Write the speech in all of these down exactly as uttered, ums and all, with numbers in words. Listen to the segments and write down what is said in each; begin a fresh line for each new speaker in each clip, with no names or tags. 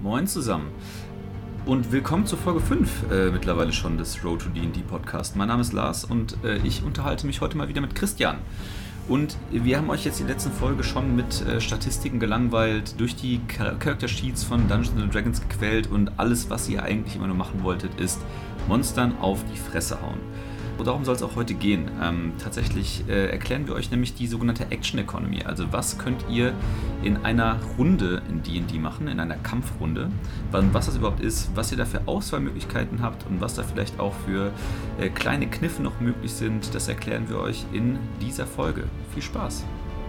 Moin zusammen und willkommen zur Folge fünf äh, mittlerweile schon des Road to D and D Podcast. Mein Name ist Lars und äh, ich unterhalte mich heute mal wieder mit Christian. Und wir haben euch jetzt in der letzten Folge schon mit äh, Statistiken gelangweilt, durch die Character Sheets von Dungeons and Dragons gequält und alles, was ihr eigentlich immer nur machen wolltet, ist Monstern auf die Fresse hauen. Und darum soll es auch heute gehen. Ähm, tatsächlich äh, erklären wir euch nämlich die sogenannte Action Economy. Also was könnt ihr in einer Runde in D and D machen, in einer Kampfrunde, was das überhaupt ist, was ihr da für Auswahlmöglichkeiten habt und was da vielleicht auch für äh, kleine Kniffe noch möglich sind, das erklären wir euch in dieser Folge. Viel Spaß!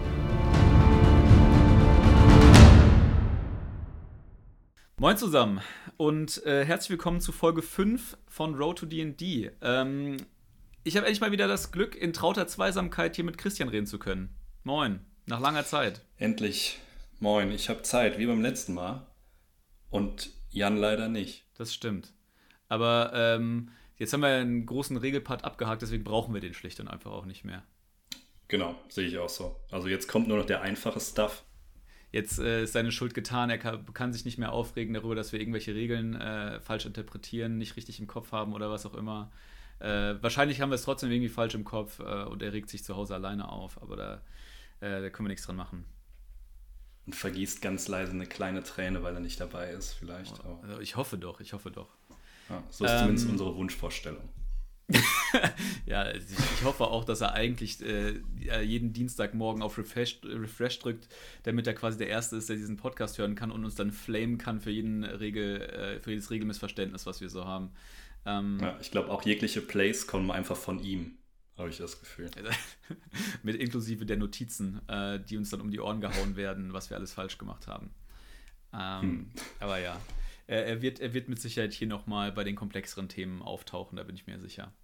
Moin zusammen und äh, herzlich willkommen zu Folge fünf von Road to D and D. Ähm, Ich habe endlich mal wieder das Glück, in trauter Zweisamkeit hier mit Christian reden zu können. Moin, nach langer Zeit.
Endlich. Moin, ich habe Zeit, wie beim letzten Mal. Und Jan leider nicht.
Das stimmt. Aber ähm, jetzt haben wir einen großen Regelpart abgehakt, deswegen brauchen wir den schlicht und einfach auch nicht mehr.
Genau, sehe ich auch so. Also jetzt kommt nur noch der einfache Stuff.
Jetzt äh, ist seine Schuld getan, er kann, kann sich nicht mehr aufregen darüber, dass wir irgendwelche Regeln äh, falsch interpretieren, nicht richtig im Kopf haben oder was auch immer. Äh, wahrscheinlich haben wir es trotzdem irgendwie falsch im Kopf äh, und er regt sich zu Hause alleine auf, aber da, äh, da können wir nichts dran machen.
Und vergießt ganz leise eine kleine Träne, weil er nicht dabei ist, vielleicht.
Oh, also ich hoffe doch, ich hoffe doch.
Ja, so ist ähm, zumindest unsere Wunschvorstellung.
Ja, ich, ich hoffe auch, dass er eigentlich äh, jeden Dienstagmorgen auf Refresh, Refresh drückt, damit er quasi der Erste ist, der diesen Podcast hören kann und uns dann flamen kann für, jeden Regel, äh, für jedes Regelmissverständnis, was wir so haben. Ähm,
ja, ich glaube, auch jegliche Plays kommen einfach von ihm, habe ich das Gefühl.
Mit inklusive der Notizen, äh, die uns dann um die Ohren gehauen werden, was wir alles falsch gemacht haben. Ähm, hm. Aber ja, er, er, wird, er wird mit Sicherheit hier nochmal bei den komplexeren Themen auftauchen, da bin ich mir sicher.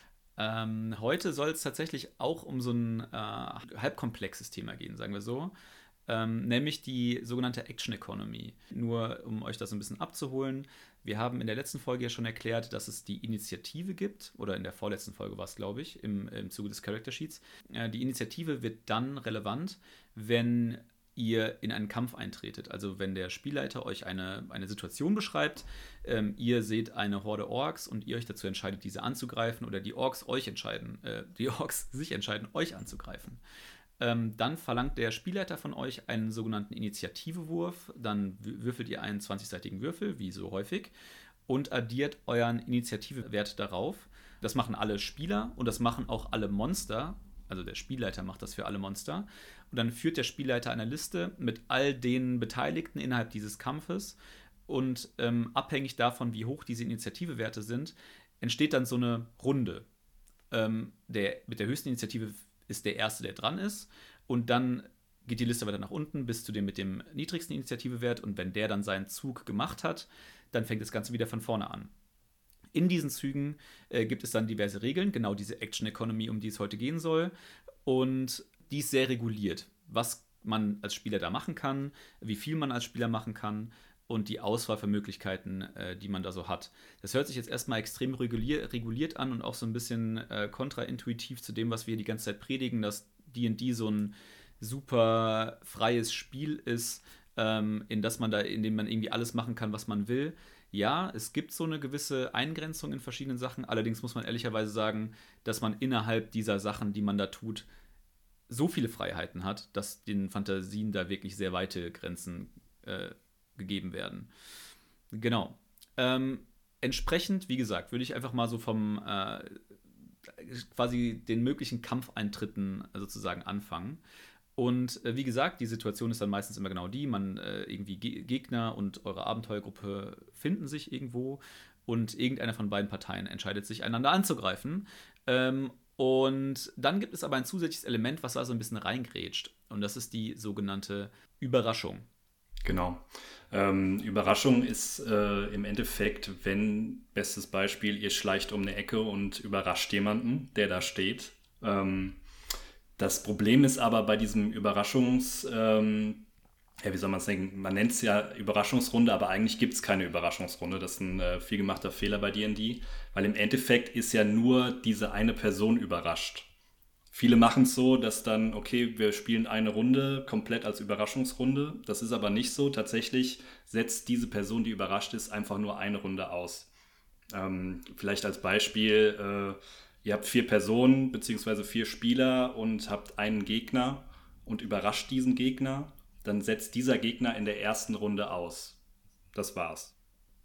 Ähm, heute soll es tatsächlich auch um so ein äh, halb komplexes Thema gehen, sagen wir so. Ähm, nämlich die sogenannte Action Economy. Nur um euch das ein bisschen abzuholen, wir haben in der letzten Folge ja schon erklärt, dass es die Initiative gibt, oder in der vorletzten Folge war es, glaube ich, im, im Zuge des Character Sheets. Äh, die Initiative wird dann relevant, wenn ihr in einen Kampf eintretet. Also wenn der Spielleiter euch eine, eine Situation beschreibt, ähm, ihr seht eine Horde Orks und ihr euch dazu entscheidet, diese anzugreifen, oder die Orks euch entscheiden, äh, die Orks sich entscheiden, euch anzugreifen. Ähm, dann verlangt der Spielleiter von euch einen sogenannten Initiativewurf. Dann würfelt ihr einen zwanzigseitigen Würfel, wie so häufig, und addiert euren Initiativewert darauf. Das machen alle Spieler und das machen auch alle Monster. Also der Spielleiter macht das für alle Monster. Und dann führt der Spielleiter eine Liste mit all den Beteiligten innerhalb dieses Kampfes. Und ähm, abhängig davon, wie hoch diese Initiativewerte sind, entsteht dann so eine Runde. Ähm, der, mit der höchsten Initiative ist der Erste, der dran ist. Und dann geht die Liste weiter nach unten bis zu dem mit dem niedrigsten Initiativewert. Und wenn der dann seinen Zug gemacht hat, dann fängt das Ganze wieder von vorne an. In diesen Zügen äh, gibt es dann diverse Regeln, genau diese Action Economy, um die es heute gehen soll. Und die ist sehr reguliert, was man als Spieler da machen kann, wie viel man als Spieler machen kann und die Auswahl von Möglichkeiten, äh, die man da so hat. Das hört sich jetzt erstmal extrem regulier- reguliert an und auch so ein bisschen äh, kontraintuitiv zu dem, was wir die ganze Zeit predigen, dass D and D so ein super freies Spiel ist, ähm, in das man da, in dem man irgendwie alles machen kann, was man will. Ja, es gibt so eine gewisse Eingrenzung in verschiedenen Sachen, allerdings muss man ehrlicherweise sagen, dass man innerhalb dieser Sachen, die man da tut, so viele Freiheiten hat, dass den Fantasien da wirklich sehr weite Grenzen äh, gegeben werden. Genau. Ähm, entsprechend, wie gesagt, würde ich einfach mal so vom äh, quasi den möglichen Kampfeintritten sozusagen anfangen. Und äh, wie gesagt, die Situation ist dann meistens immer genau die, man äh, irgendwie Ge- Gegner und eure Abenteuergruppe finden sich irgendwo und irgendeiner von beiden Parteien entscheidet sich, einander anzugreifen. Ähm, und dann gibt es aber ein zusätzliches Element, was da so ein bisschen reingrätscht. Und das ist die sogenannte Überraschung.
Genau. Ähm, Überraschung ist äh, im Endeffekt, wenn, bestes Beispiel, ihr schleicht um eine Ecke und überrascht jemanden, der da steht. Ähm, Das Problem ist aber bei diesem Überraschungs, ähm, ja, wie soll man es nennen, man nennt es ja Überraschungsrunde, aber eigentlich gibt es keine Überraschungsrunde. Das ist ein äh, viel gemachter Fehler bei D and D, weil im Endeffekt ist ja nur diese eine Person überrascht. Viele machen es so, dass dann, okay, wir spielen eine Runde komplett als Überraschungsrunde. Das ist aber nicht so. Tatsächlich setzt diese Person, die überrascht ist, einfach nur eine Runde aus. Ähm, vielleicht als Beispiel, äh, ihr habt vier Personen bzw. vier Spieler und habt einen Gegner und überrascht diesen Gegner. Dann setzt dieser Gegner in der ersten Runde aus. Das war's.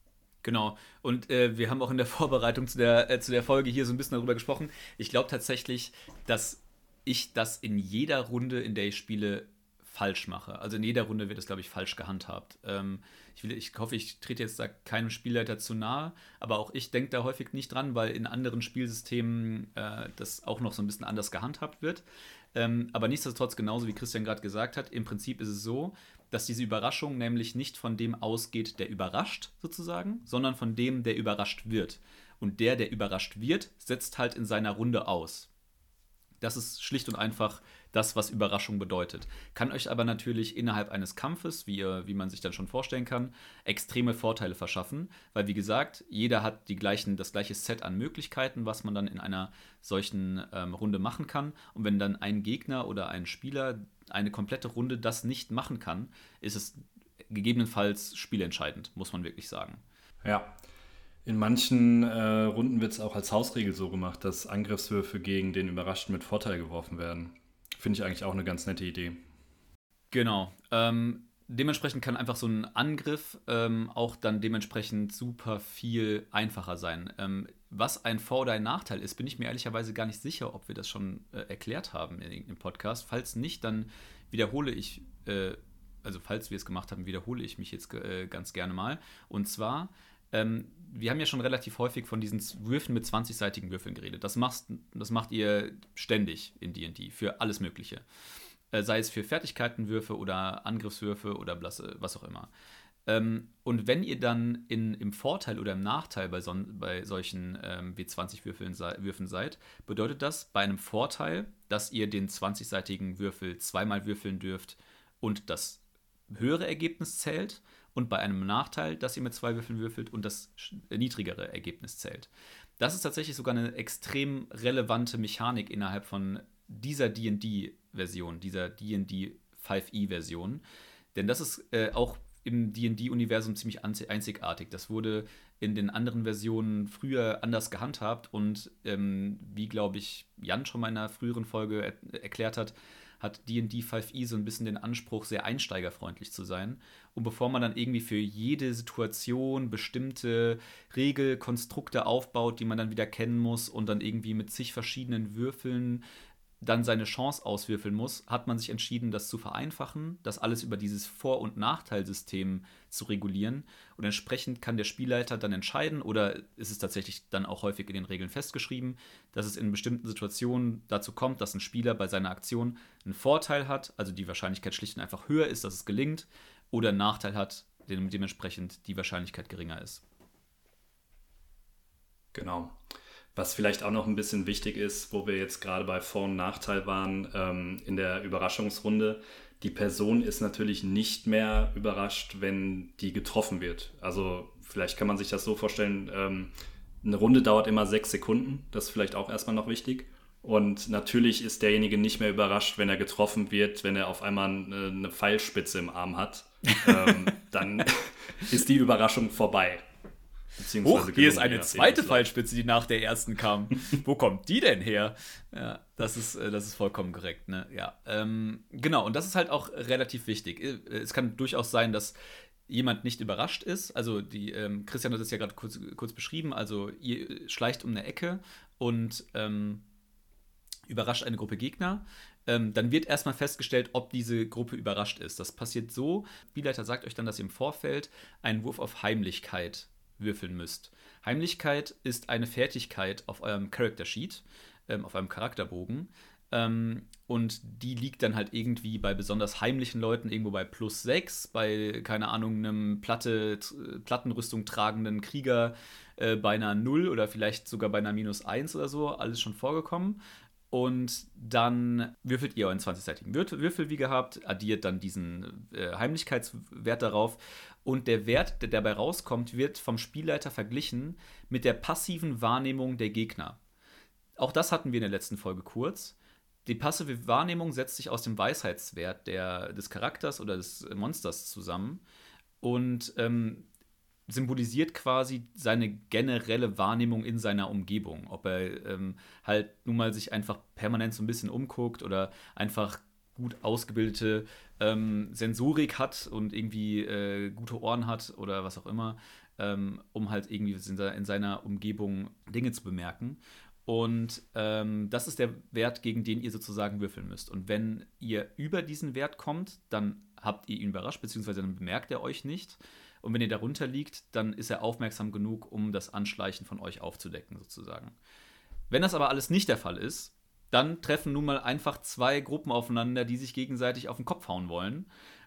Genau. Und äh, wir haben auch in der Vorbereitung zu der, äh, zu der Folge hier so ein bisschen darüber gesprochen. Ich glaube tatsächlich, dass ich das in jeder Runde, in der ich spiele, falsch mache. Also in jeder Runde wird es, glaube ich, falsch gehandhabt. Ähm, ich, will, ich hoffe, ich trete jetzt da keinem Spielleiter zu nahe, aber auch ich denke da häufig nicht dran, weil in anderen Spielsystemen äh, das auch noch so ein bisschen anders gehandhabt wird. Ähm, aber nichtsdestotrotz, genauso wie Christian gerade gesagt hat, im Prinzip ist es so, dass diese Überraschung nämlich nicht von dem ausgeht, der überrascht sozusagen, sondern von dem, der überrascht wird. Und der, der überrascht wird, setzt halt in seiner Runde aus. Das ist schlicht und einfach das, was Überraschung bedeutet. Kann euch aber natürlich innerhalb eines Kampfes, wie, ihr, wie man sich dann schon vorstellen kann, extreme Vorteile verschaffen, weil wie gesagt, jeder hat die gleichen, das gleiche Set an Möglichkeiten, was man dann in einer solchen ähm, Runde machen kann. Und wenn dann ein Gegner oder ein Spieler eine komplette Runde das nicht machen kann, ist es gegebenenfalls spielentscheidend, muss man wirklich sagen.
Ja. In manchen äh, Runden wird es auch als Hausregel so gemacht, dass Angriffswürfe gegen den Überraschten mit Vorteil geworfen werden. Finde ich eigentlich auch eine ganz nette Idee.
Genau. Ähm, dementsprechend kann einfach so ein Angriff ähm, auch dann dementsprechend super viel einfacher sein. Ähm, was ein Vor- oder ein Nachteil ist, bin ich mir ehrlicherweise gar nicht sicher, ob wir das schon äh, erklärt haben in irgendeinem Podcast. Falls nicht, dann wiederhole ich, äh, also falls wir es gemacht haben, wiederhole ich mich jetzt äh, ganz gerne mal. Und zwar Ähm, wir haben ja schon relativ häufig von diesen Würfen mit zwanzig-seitigen Würfeln geredet. Das, machst, das macht ihr ständig in D und D für alles Mögliche. Äh, sei es für Fertigkeitenwürfe oder Angriffswürfe oder was auch immer. Ähm, und wenn ihr dann in, im Vorteil oder im Nachteil bei, so, bei solchen ähm, W zwanzig-Würfeln Würfen seid, bedeutet das bei einem Vorteil, dass ihr den zwanzig-seitigen Würfel zweimal würfeln dürft und das höhere Ergebnis zählt. Und bei einem Nachteil, dass ihr mit zwei Würfeln würfelt und das niedrigere Ergebnis zählt. Das ist tatsächlich sogar eine extrem relevante Mechanik innerhalb von dieser D und D-Version, dieser D und D fünf E-Version. Denn das ist äh, auch im D und D-Universum ziemlich einzigartig. Das wurde in den anderen Versionen früher anders gehandhabt und ähm, wie, glaube ich, Jan schon mal in einer früheren Folge er- erklärt hat, hat D und D fünf E so ein bisschen den Anspruch, sehr einsteigerfreundlich zu sein. Und bevor man dann irgendwie für jede Situation bestimmte Regelkonstrukte aufbaut, die man dann wieder kennen muss und dann irgendwie mit zig verschiedenen Würfeln dann seine Chance auswürfeln muss, hat man sich entschieden, das zu vereinfachen, das alles über dieses Vor- und Nachteilsystem zu regulieren. Und entsprechend kann der Spielleiter dann entscheiden, oder ist es tatsächlich dann auch häufig in den Regeln festgeschrieben, dass es in bestimmten Situationen dazu kommt, dass ein Spieler bei seiner Aktion einen Vorteil hat, also die Wahrscheinlichkeit schlicht und einfach höher ist, dass es gelingt, oder einen Nachteil hat, dem dementsprechend die Wahrscheinlichkeit geringer ist.
Genau. Was vielleicht auch noch ein bisschen wichtig ist, wo wir jetzt gerade bei Vor- und Nachteil waren, ähm, in der Überraschungsrunde, die Person ist natürlich nicht mehr überrascht, wenn die getroffen wird. Also vielleicht kann man sich das so vorstellen, ähm, eine Runde dauert immer sechs Sekunden, das ist vielleicht auch erstmal noch wichtig. Und natürlich ist derjenige nicht mehr überrascht, wenn er getroffen wird, wenn er auf einmal eine, eine Pfeilspitze im Arm hat. ähm, dann ist die Überraschung vorbei.
Huch, hier ist eine zweite Pfeilspitze, die nach der ersten kam. Wo kommt die denn her? Ja, das ist, das ist vollkommen korrekt, ne? Ja, ähm, genau, und das ist halt auch relativ wichtig. Es kann durchaus sein, dass jemand nicht überrascht ist. Also die, ähm, Christian hat es ja gerade kurz, kurz beschrieben. Also ihr schleicht um eine Ecke und ähm, überrascht eine Gruppe Gegner. Ähm, dann wird erstmal festgestellt, ob diese Gruppe überrascht ist. Das passiert so, der Spielleiter sagt euch dann, dass ihr im Vorfeld einen Wurf auf Heimlichkeit würfeln müsst. Heimlichkeit ist eine Fertigkeit auf eurem Character Sheet, ähm, auf eurem Charakterbogen. Ähm, und die liegt dann halt irgendwie bei besonders heimlichen Leuten irgendwo bei plus sechs, bei, keine Ahnung, einem Platte, Plattenrüstung tragenden Krieger äh, bei einer null oder vielleicht sogar bei einer minus eins oder so, alles schon vorgekommen. Und dann würfelt ihr euren zwanzig-seitigen Würfel wie gehabt, addiert dann diesen äh, Heimlichkeitswert darauf. Und der Wert, der dabei rauskommt, wird vom Spielleiter verglichen mit der passiven Wahrnehmung der Gegner. Auch das hatten wir in der letzten Folge kurz. Die passive Wahrnehmung setzt sich aus dem Weisheitswert der, des Charakters oder des Monsters zusammen und ähm, symbolisiert quasi seine generelle Wahrnehmung in seiner Umgebung. Ob er ähm, halt nun mal sich einfach permanent so ein bisschen umguckt oder einfach gut ausgebildete ähm, Sensorik hat und irgendwie äh, gute Ohren hat oder was auch immer, ähm, um halt irgendwie in, in seiner Umgebung Dinge zu bemerken. Und ähm, das ist der Wert, gegen den ihr sozusagen würfeln müsst. Und wenn ihr über diesen Wert kommt, dann habt ihr ihn überrascht, beziehungsweise dann bemerkt er euch nicht. Und wenn ihr darunter liegt, dann ist er aufmerksam genug, um das Anschleichen von euch aufzudecken, sozusagen. Wenn das aber alles nicht der Fall ist, dann treffen nun mal einfach zwei Gruppen aufeinander, die sich gegenseitig auf den Kopf hauen wollen.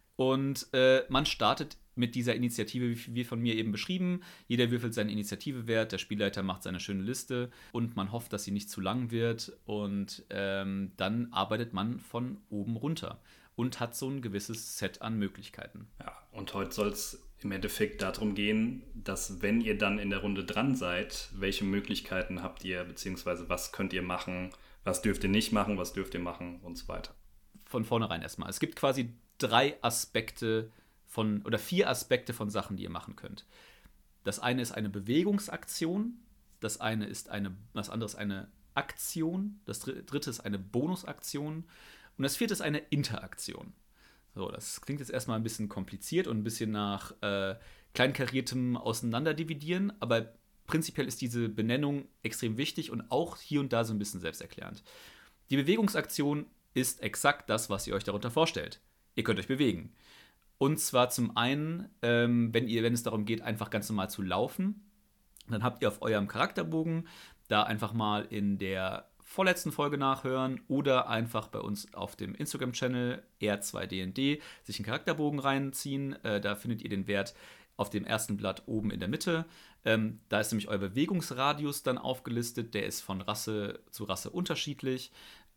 Und äh, man startet mit dieser Initiative, wie von mir eben beschrieben. Jeder würfelt seinen Initiativewert, der Spielleiter macht seine schöne Liste und man hofft, dass sie nicht zu lang wird. Und ähm, dann arbeitet man von oben runter und hat so ein gewisses Set an Möglichkeiten.
Ja, und heute soll es im Endeffekt darum gehen, dass wenn ihr dann in der Runde dran seid, welche Möglichkeiten habt ihr, beziehungsweise was könnt ihr machen, was dürft ihr nicht machen, was dürft ihr machen und so weiter.
Von vornherein erstmal. Es gibt quasi drei Aspekte von, oder vier Aspekte von Sachen, die ihr machen könnt. Das eine ist eine Bewegungsaktion, das eine ist eine, das andere ist eine Aktion, das dritte ist eine Bonusaktion und das vierte ist eine Interaktion. So, das klingt jetzt erstmal ein bisschen kompliziert und ein bisschen nach äh, kleinkariertem Auseinanderdividieren, aber prinzipiell ist diese Benennung extrem wichtig und auch hier und da so ein bisschen selbsterklärend. Die Bewegungsaktion ist exakt das, was ihr euch darunter vorstellt. Ihr könnt euch bewegen. Und zwar zum einen, ähm, wenn, ihr, wenn es darum geht, einfach ganz normal zu laufen, dann habt ihr auf eurem Charakterbogen da einfach mal in der vorletzten Folge nachhören oder einfach bei uns auf dem Instagram-Channel R zwei D N D sich einen Charakterbogen reinziehen. Äh, da findet ihr den Wert auf dem ersten Blatt oben in der Mitte. Ähm, da ist nämlich euer Bewegungsradius dann aufgelistet. Der ist von Rasse zu Rasse unterschiedlich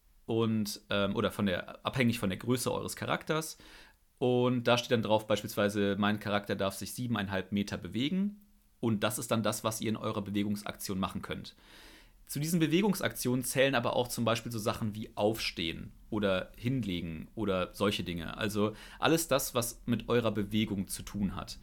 und ähm, oder von der, abhängig von der Größe eures Charakters. Und da steht dann drauf beispielsweise, mein Charakter darf sich siebeneinhalb Meter bewegen. Und das ist dann das, was ihr in eurer Bewegungsaktion machen könnt. Zu diesen Bewegungsaktionen zählen aber auch zum Beispiel so Sachen wie Aufstehen oder Hinlegen oder solche Dinge. Also alles das, was mit eurer Bewegung zu tun hat.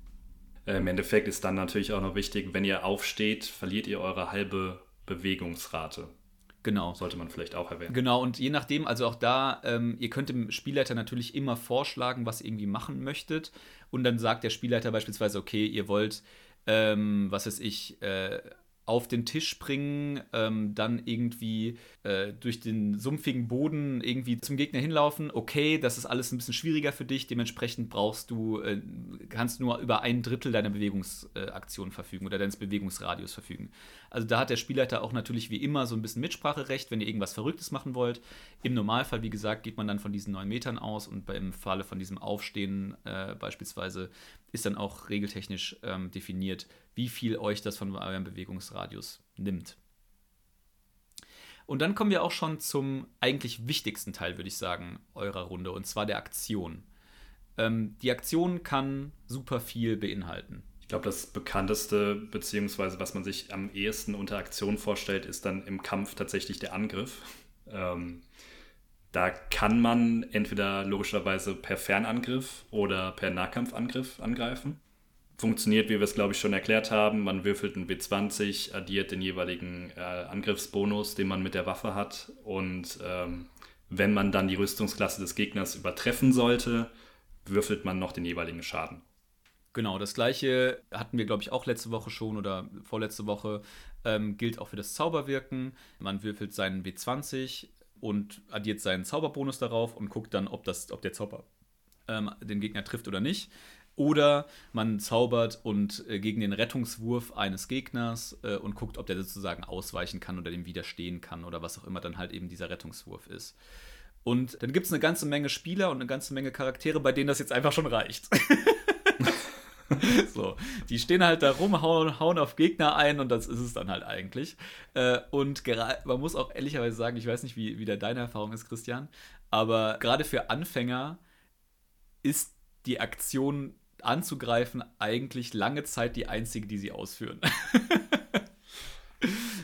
Im Endeffekt ist dann natürlich auch noch wichtig, wenn ihr aufsteht, verliert ihr eure halbe Bewegungsrate.
Genau.
Sollte man vielleicht auch erwähnen.
Genau, und je nachdem, also auch da, ähm, ihr könnt dem Spielleiter natürlich immer vorschlagen, was ihr irgendwie machen möchtet. Und dann sagt der Spielleiter beispielsweise, okay, ihr wollt, ähm, was weiß ich, äh, auf den Tisch springen, ähm, dann irgendwie äh, durch den sumpfigen Boden irgendwie zum Gegner hinlaufen. Okay, das ist alles ein bisschen schwieriger für dich. Dementsprechend brauchst du, äh, kannst nur über ein Drittel deiner Bewegungsaktion äh, verfügen oder deines Bewegungsradius verfügen. Also da hat der Spielleiter auch natürlich wie immer so ein bisschen Mitspracherecht, wenn ihr irgendwas Verrücktes machen wollt. Im Normalfall, wie gesagt, geht man dann von diesen neun Metern aus und im Falle von diesem Aufstehen äh, beispielsweise ist dann auch regeltechnisch ähm, definiert, wie viel euch das von eurem Bewegungsradius nimmt. Und dann kommen wir auch schon zum eigentlich wichtigsten Teil, würde ich sagen, eurer Runde, und zwar der Aktion. Ähm, die Aktion kann super viel beinhalten.
Ich glaube, das bekannteste, beziehungsweise was man sich am ehesten unter Aktion vorstellt, ist dann im Kampf tatsächlich der Angriff. Ähm, da kann man entweder logischerweise per Fernangriff oder per Nahkampfangriff angreifen. Funktioniert, wie wir es, glaube ich, schon erklärt haben. Man würfelt einen W zwanzig, addiert den jeweiligen äh, Angriffsbonus, den man mit der Waffe hat. Und ähm, wenn man dann die Rüstungsklasse des Gegners übertreffen sollte, würfelt man noch den jeweiligen Schaden.
Genau, das gleiche hatten wir, glaube ich, auch letzte Woche schon oder vorletzte Woche. Ähm, gilt auch für das Zauberwirken. Man würfelt seinen W zwanzig und addiert seinen Zauberbonus darauf und guckt dann, ob, das, ob der Zauber ähm, den Gegner trifft oder nicht. Oder man zaubert und äh, gegen den Rettungswurf eines Gegners äh, und guckt, ob der sozusagen ausweichen kann oder dem widerstehen kann oder was auch immer dann halt eben dieser Rettungswurf ist. Und dann gibt es eine ganze Menge Spieler und eine ganze Menge Charaktere, bei denen das jetzt einfach schon reicht. So, die stehen halt da rum, hauen, hauen auf Gegner ein und das ist es dann halt eigentlich. Äh, und gera- man muss auch ehrlicherweise sagen, ich weiß nicht, wie, wie da deine Erfahrung ist, Christian, aber gerade für Anfänger ist die Aktion anzugreifen eigentlich lange Zeit die einzige, die sie ausführen.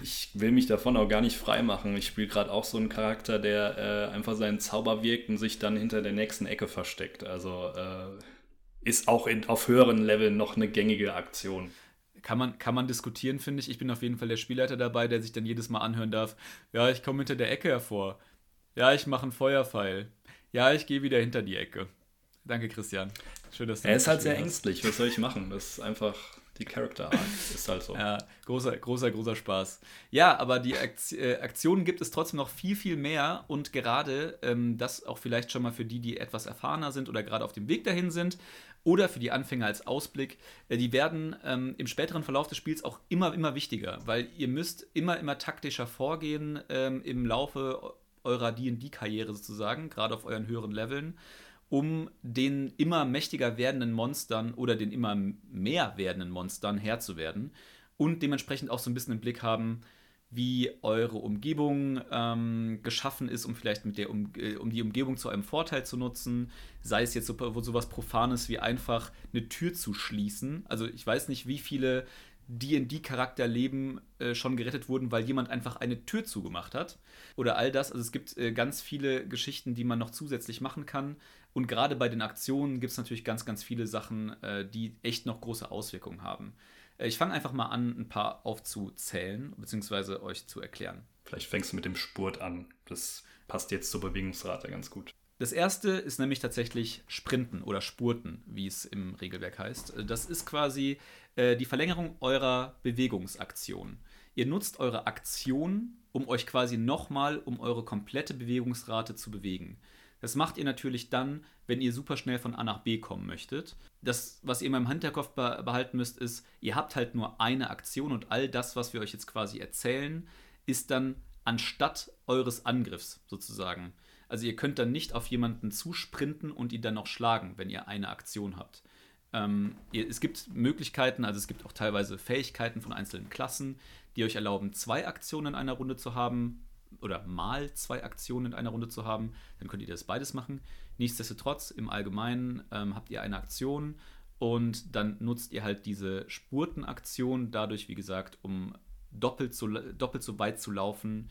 ich will mich davon auch gar nicht frei machen. Ich spiele gerade auch so einen Charakter, der äh, einfach seinen Zauber wirkt und sich dann hinter der nächsten Ecke versteckt. Also äh, ist auch in, auf höheren Leveln noch eine gängige Aktion.
Kann man, kann man diskutieren, finde ich. Ich bin auf jeden Fall der Spielleiter dabei, der sich dann jedes Mal anhören darf. Ja, ich komme hinter der Ecke hervor. Ja, ich mache einen Feuerpfeil. Ja, ich gehe wieder hinter die Ecke. Danke, Christian. Schön, dass du
Er ist halt sehr
hast.
ängstlich. Was soll ich machen? Das ist einfach die Character Art. Ist halt so.
Ja, großer, großer, großer Spaß. Ja, aber die Akt- äh, Aktionen gibt es trotzdem noch viel, viel mehr. Und gerade ähm, das auch vielleicht schon mal für die, die etwas erfahrener sind oder gerade auf dem Weg dahin sind, oder für die Anfänger als Ausblick, äh, die werden ähm, im späteren Verlauf des Spiels auch immer, immer wichtiger, weil ihr müsst immer, immer taktischer vorgehen ähm, im Laufe eurer D und D-Karriere sozusagen, gerade auf euren höheren Leveln, um den immer mächtiger werdenden Monstern oder den immer mehr werdenden Monstern Herr zu werden und dementsprechend auch so ein bisschen im Blick haben, wie eure Umgebung ähm, geschaffen ist, um vielleicht mit der um, äh, um die Umgebung zu einem Vorteil zu nutzen. Sei es jetzt so, so was Profanes wie einfach eine Tür zu schließen. Also ich weiß nicht, wie viele D und D-Charakterleben äh, schon gerettet wurden, weil jemand einfach eine Tür zugemacht hat. Oder all das. Also es gibt äh, ganz viele Geschichten, die man noch zusätzlich machen kann. Und gerade bei den Aktionen gibt es natürlich ganz, ganz viele Sachen, äh, die echt noch große Auswirkungen haben. Ich fange einfach mal an, ein paar aufzuzählen, beziehungsweise euch zu erklären.
Vielleicht fängst du mit dem Spurt an. Das passt jetzt zur Bewegungsrate ganz gut.
Das erste ist nämlich tatsächlich Sprinten oder Spurten, wie es im Regelwerk heißt. Das ist quasi äh, die Verlängerung eurer Bewegungsaktion. Ihr nutzt eure Aktion, um euch quasi nochmal um eure komplette Bewegungsrate zu bewegen. Das macht ihr natürlich dann, wenn ihr super schnell von A nach B kommen möchtet. Das, was ihr immer im Hinterkopf behalten müsst, ist, ihr habt halt nur eine Aktion und all das, was wir euch jetzt quasi erzählen, ist dann anstatt eures Angriffs sozusagen. Also ihr könnt dann nicht auf jemanden zusprinten und ihn dann noch schlagen, wenn ihr eine Aktion habt. Ähm, ihr, es gibt Möglichkeiten, also es gibt auch teilweise Fähigkeiten von einzelnen Klassen, die euch erlauben, zwei Aktionen in einer Runde zu haben, oder mal zwei Aktionen in einer Runde zu haben, dann könnt ihr das beides machen. Nichtsdestotrotz, im Allgemeinen ähm, habt ihr eine Aktion und dann nutzt ihr halt diese Spurtenaktion dadurch, wie gesagt, um doppelt so, doppelt so weit zu laufen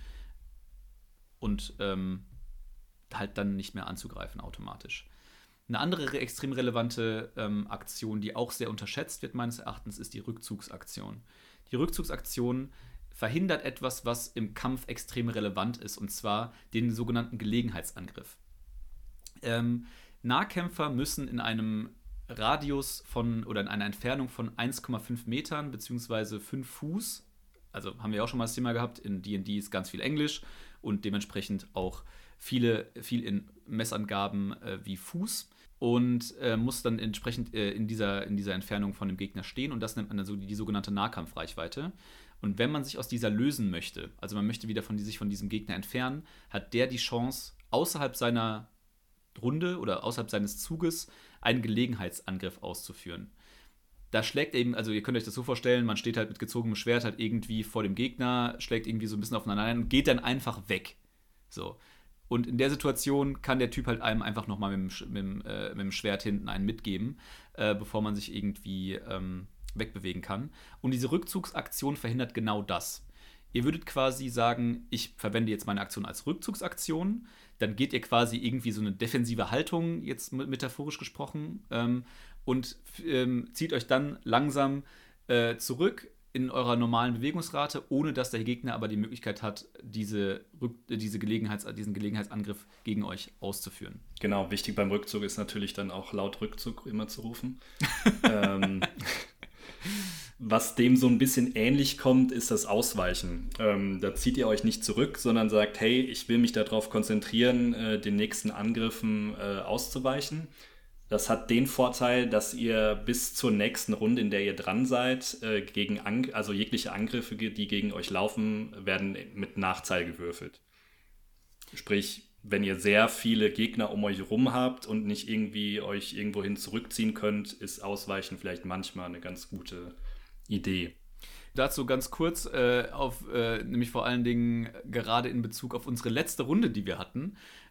und ähm, halt dann nicht mehr anzugreifen automatisch. Eine andere re- extrem relevante ähm, Aktion, die auch sehr unterschätzt wird meines Erachtens, ist die Rückzugsaktion. Die Rückzugsaktion verhindert etwas, was im Kampf extrem relevant ist, und zwar den sogenannten Gelegenheitsangriff. Ähm, Nahkämpfer müssen in einem Radius von oder in einer Entfernung von eins Komma fünf Metern bzw. fünf Fuß, also haben wir auch schon mal das Thema gehabt, in D und D ist ganz viel Englisch und dementsprechend auch viele, viel in Messangaben äh, wie Fuß, und äh, muss dann entsprechend äh, in, dieser, in dieser Entfernung von dem Gegner stehen, und das nennt man dann so die, die sogenannte Nahkampfreichweite. Und wenn man sich aus dieser lösen möchte, also man möchte wieder von, sich von diesem Gegner entfernen, hat der die Chance, außerhalb seiner Runde oder außerhalb seines Zuges einen Gelegenheitsangriff auszuführen. Da schlägt er eben, also ihr könnt euch das so vorstellen, man steht halt mit gezogenem Schwert halt irgendwie vor dem Gegner, schlägt irgendwie so ein bisschen aufeinander ein und geht dann einfach weg. So. Und in der Situation kann der Typ halt einem einfach nochmal mit, dem, mit, dem, äh, mit dem Schwert hinten einen mitgeben, äh, bevor man sich irgendwie ähm, wegbewegen kann. Und diese Rückzugsaktion verhindert genau das. Ihr würdet quasi sagen, ich verwende jetzt meine Aktion als Rückzugsaktion, dann geht ihr quasi irgendwie so eine defensive Haltung, jetzt metaphorisch gesprochen, ähm, und ähm, zieht euch dann langsam äh, zurück in eurer normalen Bewegungsrate, ohne dass der Gegner aber die Möglichkeit hat, diese, diese Gelegenheits, diesen Gelegenheitsangriff gegen euch auszuführen.
Genau, wichtig beim Rückzug ist natürlich dann auch laut Rückzug immer zu rufen. ähm, was dem so ein bisschen ähnlich kommt, ist das Ausweichen. Ähm, da zieht ihr euch nicht zurück, sondern sagt, hey, ich will mich darauf konzentrieren, äh, den nächsten Angriffen äh, auszuweichen. Das hat den Vorteil, dass ihr bis zur nächsten Runde, in der ihr dran seid, äh, gegen Ang- also jegliche Angriffe, die gegen euch laufen, werden mit Nachteil gewürfelt. Sprich, wenn ihr sehr viele Gegner um euch herum habt und nicht irgendwie euch irgendwohin zurückziehen könnt, ist Ausweichen vielleicht manchmal eine ganz gute Idee.
Dazu ganz kurz, äh, auf, äh, nämlich vor allen Dingen gerade in Bezug auf unsere letzte Runde, die wir hatten.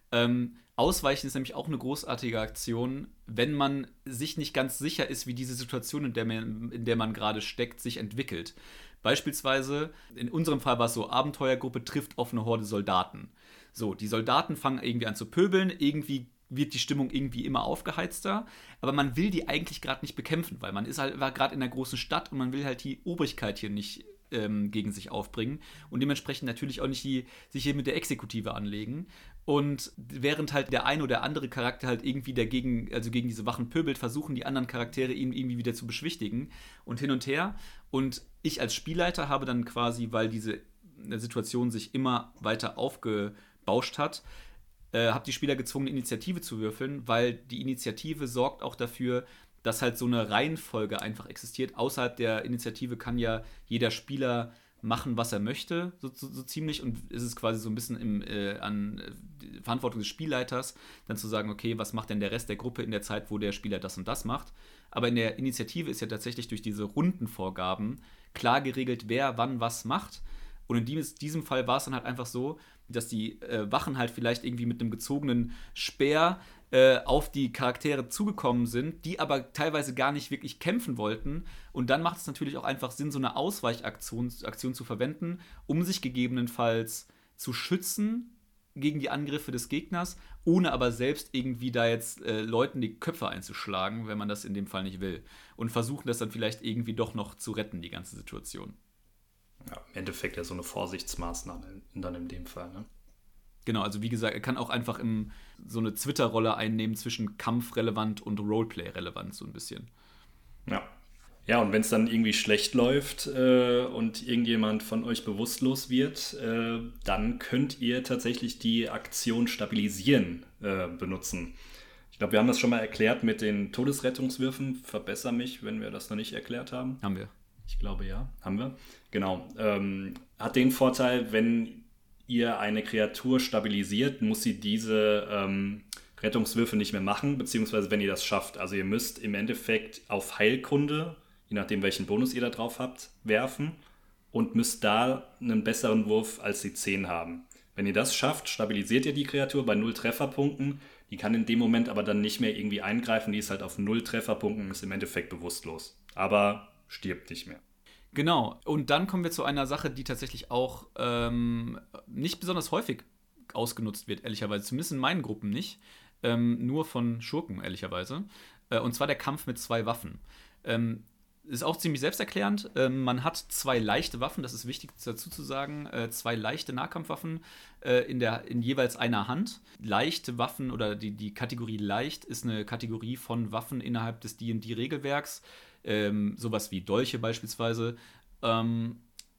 Ähm, Ausweichen ist nämlich auch eine großartige Aktion, wenn man sich nicht ganz sicher ist, wie diese Situation, in der man, in der man gerade steckt, sich entwickelt. Beispielsweise, in unserem Fall war es so, Abenteuergruppe trifft auf eine Horde Soldaten. So, die Soldaten fangen irgendwie an zu pöbeln, irgendwie wird die Stimmung irgendwie immer aufgeheizter, aber man will die eigentlich gerade nicht bekämpfen, weil man ist halt, war gerade in einer großen Stadt und man will halt die Obrigkeit hier nicht ähm, gegen sich aufbringen und dementsprechend natürlich auch nicht die, sich hier mit der Exekutive anlegen. Und während halt der eine oder andere Charakter halt irgendwie dagegen, also gegen diese Wachen pöbelt, versuchen die anderen Charaktere ihn irgendwie wieder zu beschwichtigen und hin und her. Und ich als Spielleiter habe dann quasi, weil diese Situation sich immer weiter aufgebauscht hat, äh, habe die Spieler gezwungen, eine Initiative zu würfeln, weil die Initiative sorgt auch dafür, dass halt so eine Reihenfolge einfach existiert. Außerhalb der Initiative kann ja jeder Spieler machen, was er möchte, so, so, so ziemlich. Und es ist quasi so ein bisschen im, äh, an äh, Verantwortung des Spielleiters, dann zu sagen, okay, was macht denn der Rest der Gruppe in der Zeit, wo der Spieler das und das macht. Aber in der Initiative ist ja tatsächlich durch diese Rundenvorgaben klar geregelt, wer wann was macht. Und in diesem, diesem Fall war es dann halt einfach so, dass die äh, Wachen halt vielleicht irgendwie mit einem gezogenen Speer äh, auf die Charaktere zugekommen sind, die aber teilweise gar nicht wirklich kämpfen wollten. Und dann macht es natürlich auch einfach Sinn, so eine Ausweichaktion Aktion zu verwenden, um sich gegebenenfalls zu schützen gegen die Angriffe des Gegners, ohne aber selbst irgendwie da jetzt äh, Leuten die Köpfe einzuschlagen, wenn man das in dem Fall nicht will. Und versuchen das dann vielleicht irgendwie doch noch zu retten, die ganze Situation.
Ja, im Endeffekt ja so eine Vorsichtsmaßnahme dann in dem Fall, ne?
Genau, also wie gesagt, er kann auch einfach im, so eine Twitter-Rolle einnehmen zwischen kampfrelevant und Roleplay-relevant, so ein bisschen.
Ja. Ja, und wenn es dann irgendwie schlecht läuft äh, und irgendjemand von euch bewusstlos wird, äh, dann könnt ihr tatsächlich die Aktion Stabilisieren äh, benutzen. Ich glaube, wir haben das schon mal erklärt mit den Todesrettungswürfen. Verbessere mich, wenn wir das noch nicht erklärt haben.
Haben wir.
Ich glaube, ja. Haben wir. Genau. Ähm, hat den Vorteil, wenn ihr eine Kreatur stabilisiert, muss sie diese ähm, Rettungswürfe nicht mehr machen, beziehungsweise wenn ihr das schafft. Also ihr müsst im Endeffekt auf Heilkunde, je nachdem welchen Bonus ihr da drauf habt, werfen und müsst da einen besseren Wurf als die zehn haben. Wenn ihr das schafft, stabilisiert ihr die Kreatur bei null Trefferpunkten. Die kann in dem Moment aber dann nicht mehr irgendwie eingreifen. Die ist halt auf null Trefferpunkten und ist im Endeffekt bewusstlos. Aber stirbt nicht mehr.
Genau, und dann kommen wir zu einer Sache, die tatsächlich auch ähm, nicht besonders häufig ausgenutzt wird, ehrlicherweise. Zumindest in meinen Gruppen nicht. Ähm, nur von Schurken, ehrlicherweise. Äh, und zwar der Kampf mit zwei Waffen. Ähm, ist auch ziemlich selbsterklärend. Ähm, man hat zwei leichte Waffen, das ist wichtig dazu zu sagen. Äh, zwei leichte Nahkampfwaffen äh, in, der, in jeweils einer Hand. Leichte Waffen oder die, die Kategorie leicht ist eine Kategorie von Waffen innerhalb des D und D-Regelwerks. Ähm, sowas wie Dolche beispielsweise. Ähm,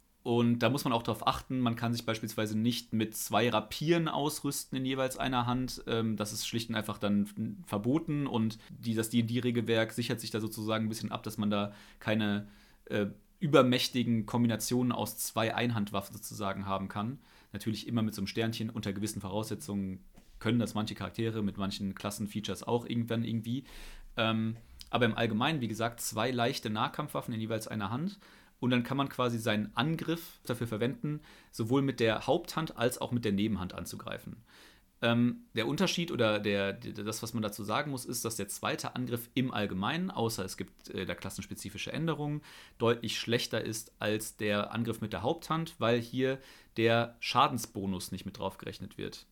und da muss man auch darauf achten, man kann sich beispielsweise nicht mit zwei Rapieren ausrüsten in jeweils einer Hand. Ähm, das ist schlicht und einfach dann verboten und die, das D und D-Regelwerk sichert sich da sozusagen ein bisschen ab, dass man da keine äh, übermächtigen Kombinationen aus zwei Einhandwaffen sozusagen haben kann. Natürlich immer mit so einem Sternchen unter gewissen Voraussetzungen können das manche Charaktere mit manchen Klassenfeatures auch irgendwann irgendwie. Ähm, Aber im Allgemeinen, wie gesagt, zwei leichte Nahkampfwaffen in jeweils einer Hand. Und dann kann man quasi seinen Angriff dafür verwenden, sowohl mit der Haupthand als auch mit der Nebenhand anzugreifen. Ähm, der Unterschied oder der, der, das, was man dazu sagen muss, ist, dass der zweite Angriff im Allgemeinen, außer es gibt äh, da klassenspezifische Änderungen, deutlich schlechter ist als der Angriff mit der Haupthand, weil hier der Schadensbonus nicht mit draufgerechnet wird.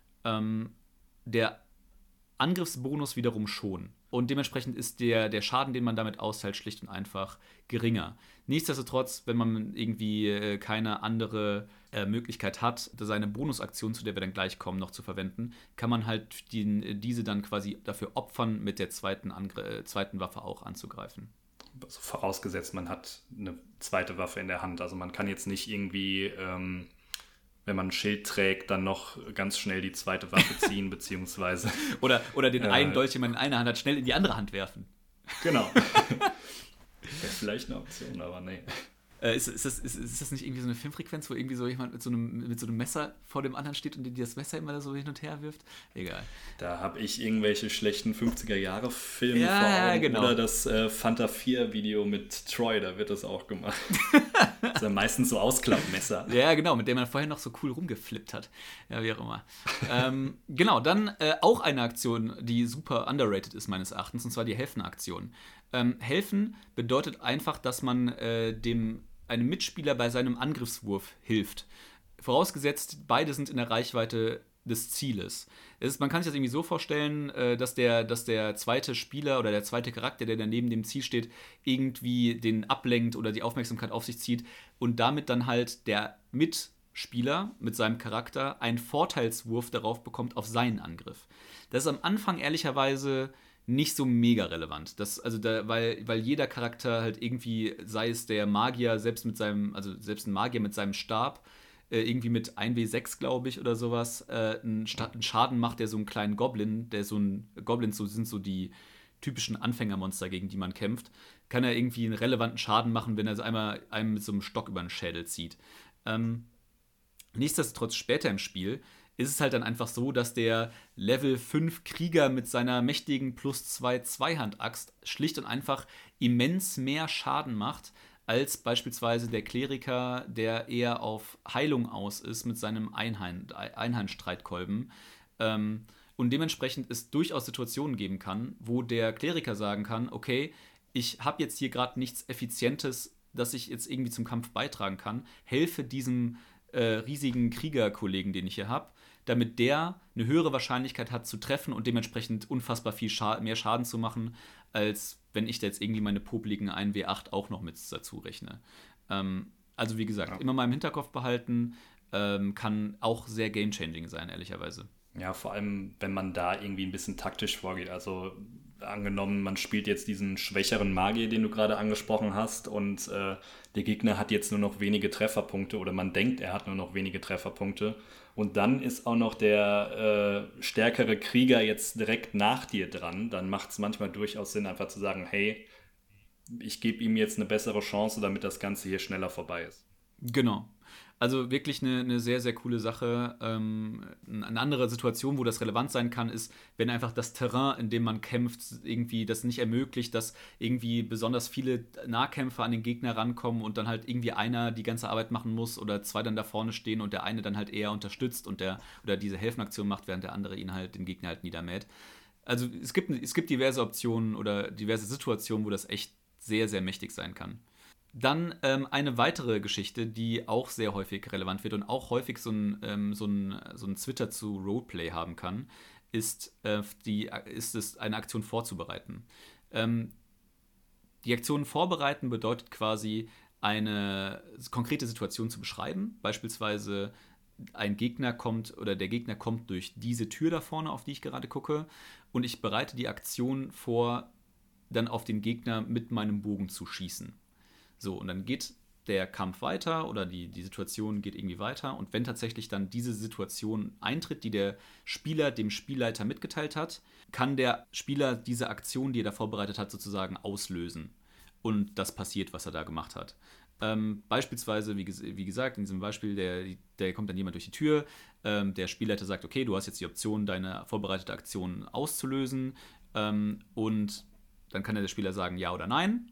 Ähm, der Angriffsbonus wiederum schon. Und dementsprechend ist der, der Schaden, den man damit austeilt, schlicht und einfach geringer. Nichtsdestotrotz, wenn man irgendwie äh, keine andere äh, Möglichkeit hat, seine Bonusaktion, zu der wir dann gleich kommen, noch zu verwenden, kann man halt die, diese dann quasi dafür opfern, mit der zweiten, Angr- äh, zweiten Waffe auch anzugreifen.
Also vorausgesetzt, man hat eine zweite Waffe in der Hand. Also man kann jetzt nicht irgendwie... Ähm wenn man ein Schild trägt, dann noch ganz schnell die zweite Waffe ziehen, beziehungsweise...
Oder, oder den
äh,
einen Dolch, den man in einer Hand hat, schnell in die andere Hand werfen.
Genau. Wäre vielleicht eine Option, aber nee.
Äh, ist, ist, das, ist, ist das nicht irgendwie so eine Filmfrequenz, wo irgendwie so jemand mit so einem, mit so einem Messer vor dem anderen steht und dir das Messer immer so hin und her wirft? Egal.
Da habe ich irgendwelche schlechten fünfziger-Jahre-Filme
ja,
vor Augen.
Genau.
Oder das äh, Fanta vier Video mit Troy, da wird das auch gemacht. Das ist ja meistens so Ausklappmesser.
Ja, genau, mit dem man vorher noch so cool rumgeflippt hat. Ja, wie auch immer. ähm, genau, dann äh, auch eine Aktion, die super underrated ist meines Erachtens, und zwar die Helfen-Aktion. Ähm, helfen bedeutet einfach, dass man äh, dem einem Mitspieler bei seinem Angriffswurf hilft. Vorausgesetzt, beide sind in der Reichweite des Zieles. Es ist, man kann sich das irgendwie so vorstellen, äh, dass, der, dass der zweite Spieler oder der zweite Charakter, der dann neben dem Ziel steht, irgendwie den ablenkt oder die Aufmerksamkeit auf sich zieht und damit dann halt der Mitspieler mit seinem Charakter einen Vorteilswurf darauf bekommt auf seinen Angriff. Das ist am Anfang ehrlicherweise nicht so mega relevant. Das, also da, weil, weil jeder Charakter halt irgendwie, sei es der Magier, selbst mit seinem, also selbst ein Magier mit seinem Stab, äh, irgendwie mit eins W sechs, glaube ich, oder sowas, äh, einen, einen Schaden macht, der so einen kleinen Goblin, der so ein, Goblins so, sind so die typischen Anfängermonster, gegen die man kämpft, kann er irgendwie einen relevanten Schaden machen, wenn er so einmal einem mit so einem Stock über den Schädel zieht. Ähm, nichtsdestotrotz später im Spiel ist es halt dann einfach so, dass der Level fünf Krieger mit seiner mächtigen plus zwei Zweihandaxt schlicht und einfach immens mehr Schaden macht, als beispielsweise der Kleriker, der eher auf Heilung aus ist mit seinem Einhand, Einhandstreitkolben. Ähm, und dementsprechend es durchaus Situationen geben kann, wo der Kleriker sagen kann, okay, ich habe jetzt hier gerade nichts Effizientes, das ich jetzt irgendwie zum Kampf beitragen kann, helfe diesem äh, riesigen Kriegerkollegen, den ich hier habe, damit der eine höhere Wahrscheinlichkeit hat zu treffen und dementsprechend unfassbar viel Scha- mehr Schaden zu machen, als wenn ich da jetzt irgendwie meine popeligen eins W acht auch noch mit dazu rechne. Ähm, also wie gesagt, ja. immer mal im Hinterkopf behalten, ähm, kann auch sehr game-changing sein, ehrlicherweise.
Ja, vor allem, wenn man da irgendwie ein bisschen taktisch vorgeht. Also angenommen, man spielt jetzt diesen schwächeren Magier, den du gerade angesprochen hast, und äh, der Gegner hat jetzt nur noch wenige Trefferpunkte oder man denkt, er hat nur noch wenige Trefferpunkte. Und dann ist auch noch der äh, stärkere Krieger jetzt direkt nach dir dran. Dann macht es manchmal durchaus Sinn, einfach zu sagen, hey, ich gebe ihm jetzt eine bessere Chance, damit das Ganze hier schneller vorbei ist.
Genau. Also wirklich eine, eine sehr, sehr coole Sache. Ähm, eine andere Situation, wo das relevant sein kann, ist, wenn einfach das Terrain, in dem man kämpft, irgendwie das nicht ermöglicht, dass irgendwie besonders viele Nahkämpfer an den Gegner rankommen und dann halt irgendwie einer die ganze Arbeit machen muss oder zwei dann da vorne stehen und der eine dann halt eher unterstützt und der oder diese Helfenaktion macht, während der andere ihn halt, den Gegner halt niedermäht. Also es gibt, es gibt diverse Optionen oder diverse Situationen, wo das echt sehr, sehr mächtig sein kann. Dann ähm, eine weitere Geschichte, die auch sehr häufig relevant wird und auch häufig so ein, ähm, so ein, so ein Twitter zu Roleplay haben kann, ist, äh, die, ist es, eine Aktion vorzubereiten. Ähm, die Aktion vorbereiten bedeutet quasi, eine konkrete Situation zu beschreiben. Beispielsweise ein Gegner kommt oder der Gegner kommt durch diese Tür da vorne, auf die ich gerade gucke, und ich bereite die Aktion vor, dann auf den Gegner mit meinem Bogen zu schießen. So, und dann geht der Kampf weiter oder die, die Situation geht irgendwie weiter. Und wenn tatsächlich dann diese Situation eintritt, die der Spieler dem Spielleiter mitgeteilt hat, kann der Spieler diese Aktion, die er da vorbereitet hat, sozusagen auslösen. Und das passiert, was er da gemacht hat. Ähm, beispielsweise, wie, wie gesagt, in diesem Beispiel, der, der kommt dann jemand durch die Tür, ähm, der Spielleiter sagt, okay, du hast jetzt die Option, deine vorbereitete Aktion auszulösen. Ähm, und dann kann der Spieler sagen, ja oder nein.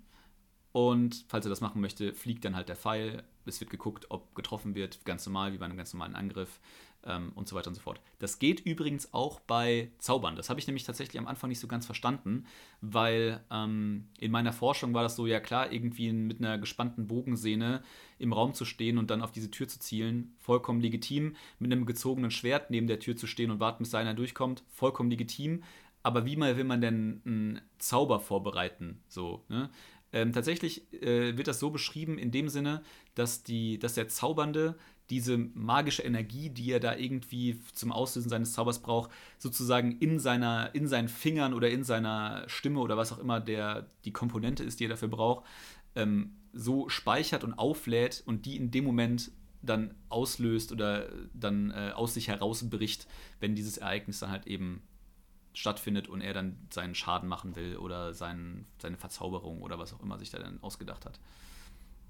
Und falls er das machen möchte, fliegt dann halt der Pfeil. Es wird geguckt, ob getroffen wird, ganz normal, wie bei einem ganz normalen Angriff ähm, und so weiter und so fort. Das geht übrigens auch bei Zaubern. Das habe ich nämlich tatsächlich am Anfang nicht so ganz verstanden, weil ähm, in meiner Forschung war das so, ja klar, irgendwie mit einer gespannten Bogensehne im Raum zu stehen und dann auf diese Tür zu zielen, vollkommen legitim. Mit einem gezogenen Schwert neben der Tür zu stehen und warten, bis einer durchkommt, vollkommen legitim. Aber wie mal will man denn einen Zauber vorbereiten? So, ne? Ähm, tatsächlich äh, wird das so beschrieben in dem Sinne, dass, die, dass der Zaubernde diese magische Energie, die er da irgendwie zum Auslösen seines Zaubers braucht, sozusagen in, seiner, in seinen Fingern oder in seiner Stimme oder was auch immer der, die Komponente ist, die er dafür braucht, ähm, so speichert und auflädt und die in dem Moment dann auslöst oder dann äh, aus sich herausbricht, wenn dieses Ereignis dann halt eben stattfindet und er dann seinen Schaden machen will oder sein, seine Verzauberung oder was auch immer sich da dann ausgedacht hat.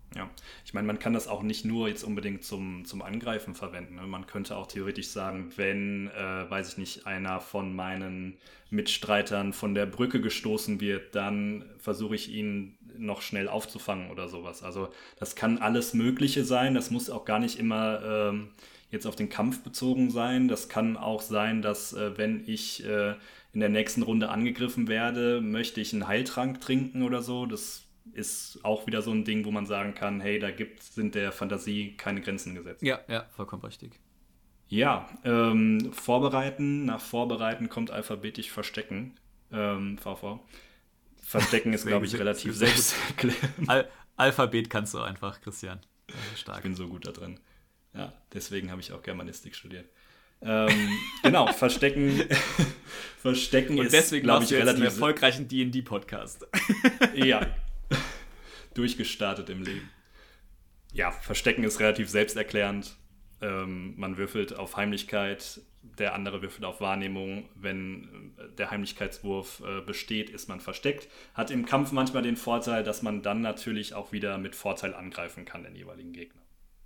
Ja, ich meine, man kann das auch nicht nur jetzt unbedingt zum, zum Angreifen verwenden. Ne? Man könnte auch theoretisch sagen, wenn, äh, weiß ich nicht, einer von meinen Mitstreitern von der Brücke gestoßen wird, dann versuche ich ihn noch schnell aufzufangen oder sowas. Also das kann alles Mögliche sein. Das muss auch gar nicht immer ähm, jetzt auf den Kampf bezogen sein. Das kann auch sein, dass äh, wenn ich äh, in der nächsten Runde angegriffen werde, möchte ich einen Heiltrank trinken oder so. Das ist auch wieder so ein Ding, wo man sagen kann, hey, da gibt, sind der Fantasie keine Grenzen gesetzt.
Ja, ja, vollkommen richtig.
Ja, ähm, vorbereiten, nach vorbereiten kommt alphabetisch verstecken, ähm, V V. Verstecken ist, glaube ich, relativ selbsterklärend.
Al- Alphabet kannst du einfach, Christian.
Stark. Ich bin so gut da drin. Ja, deswegen habe ich auch Germanistik studiert. Ähm, genau, Verstecken, Verstecken
Und
ist,
deswegen
glaube
machst
ich,
du jetzt
relativ
einen erfolgreichen D und D-Podcast.
Ja, durchgestartet im Leben. Ja, Verstecken ist relativ selbsterklärend. Ähm, man würfelt auf Heimlichkeit, der andere würfelt auf Wahrnehmung. Wenn der Heimlichkeitswurf äh, besteht, ist man versteckt. Hat im Kampf manchmal den Vorteil, dass man dann natürlich auch wieder mit Vorteil angreifen kann, den jeweiligen Gegner.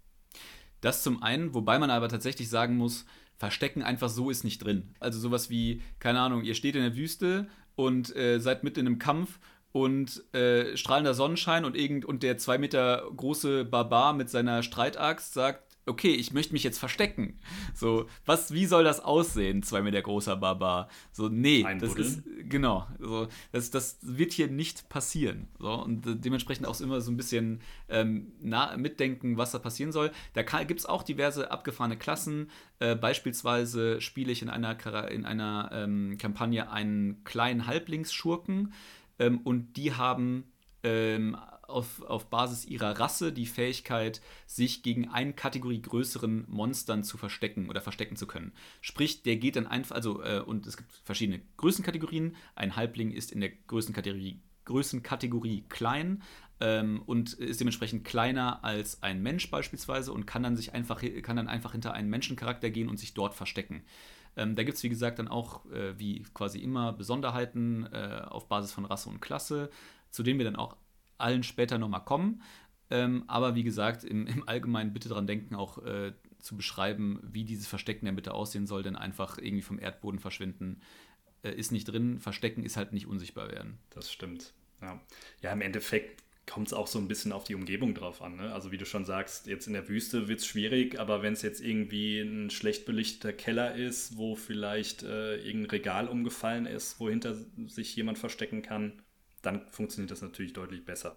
Das zum einen, wobei man aber tatsächlich sagen muss, Verstecken einfach so ist nicht drin. Also sowas wie, keine Ahnung, ihr steht in der Wüste und äh, seid mitten in einem Kampf und äh, strahlender Sonnenschein und, irgend, und der zwei Meter große Barbar mit seiner Streitaxt sagt, okay, ich möchte mich jetzt verstecken. So, was, wie soll das aussehen, zwei Meter großer Barbar? So, nee, das ist, genau, so, das, das wird hier nicht passieren. So, und äh, dementsprechend auch immer so ein bisschen ähm, na, mitdenken, was da passieren soll. Da gibt es auch diverse abgefahrene Klassen. Äh, beispielsweise spiele ich in einer, in einer ähm, Kampagne einen kleinen Halblingsschurken ähm, und die haben ähm, Auf, auf Basis ihrer Rasse die Fähigkeit, sich gegen eine Kategorie größeren Monstern zu verstecken oder verstecken zu können. Sprich, der geht dann einfach, also, äh, und es gibt verschiedene Größenkategorien. Ein Halbling ist in der Größenkategorie, Größenkategorie klein ähm, und ist dementsprechend kleiner als ein Mensch beispielsweise und kann dann sich einfach, kann dann einfach hinter einen Menschencharakter gehen und sich dort verstecken. Ähm, da gibt es, wie gesagt, dann auch, äh, wie quasi immer, Besonderheiten äh, auf Basis von Rasse und Klasse, zu denen wir dann auch allen später nochmal kommen. Ähm, aber wie gesagt, im, im Allgemeinen bitte daran denken, auch äh, zu beschreiben, wie dieses Verstecken denn bitte aussehen soll, denn einfach irgendwie vom Erdboden verschwinden äh, ist nicht drin. Verstecken ist halt nicht unsichtbar werden.
Das stimmt. Ja, ja, im Endeffekt kommt es auch so ein bisschen auf die Umgebung drauf an. Ne? Also wie du schon sagst, jetzt in der Wüste wird es schwierig, aber wenn es jetzt irgendwie ein schlecht belichteter Keller ist, wo vielleicht äh, irgendein Regal umgefallen ist, wo hinter sich jemand verstecken kann, dann funktioniert das natürlich deutlich besser.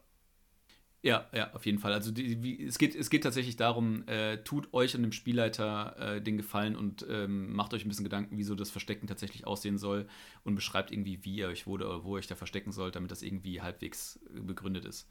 Ja, ja, auf jeden Fall. Also die, wie, es, geht, es geht tatsächlich darum, äh, tut euch und dem Spielleiter äh, den Gefallen und ähm, macht euch ein bisschen Gedanken, wieso das Verstecken tatsächlich aussehen soll und beschreibt irgendwie, wie ihr euch wo, oder wo ihr euch da verstecken sollt, damit das irgendwie halbwegs begründet ist.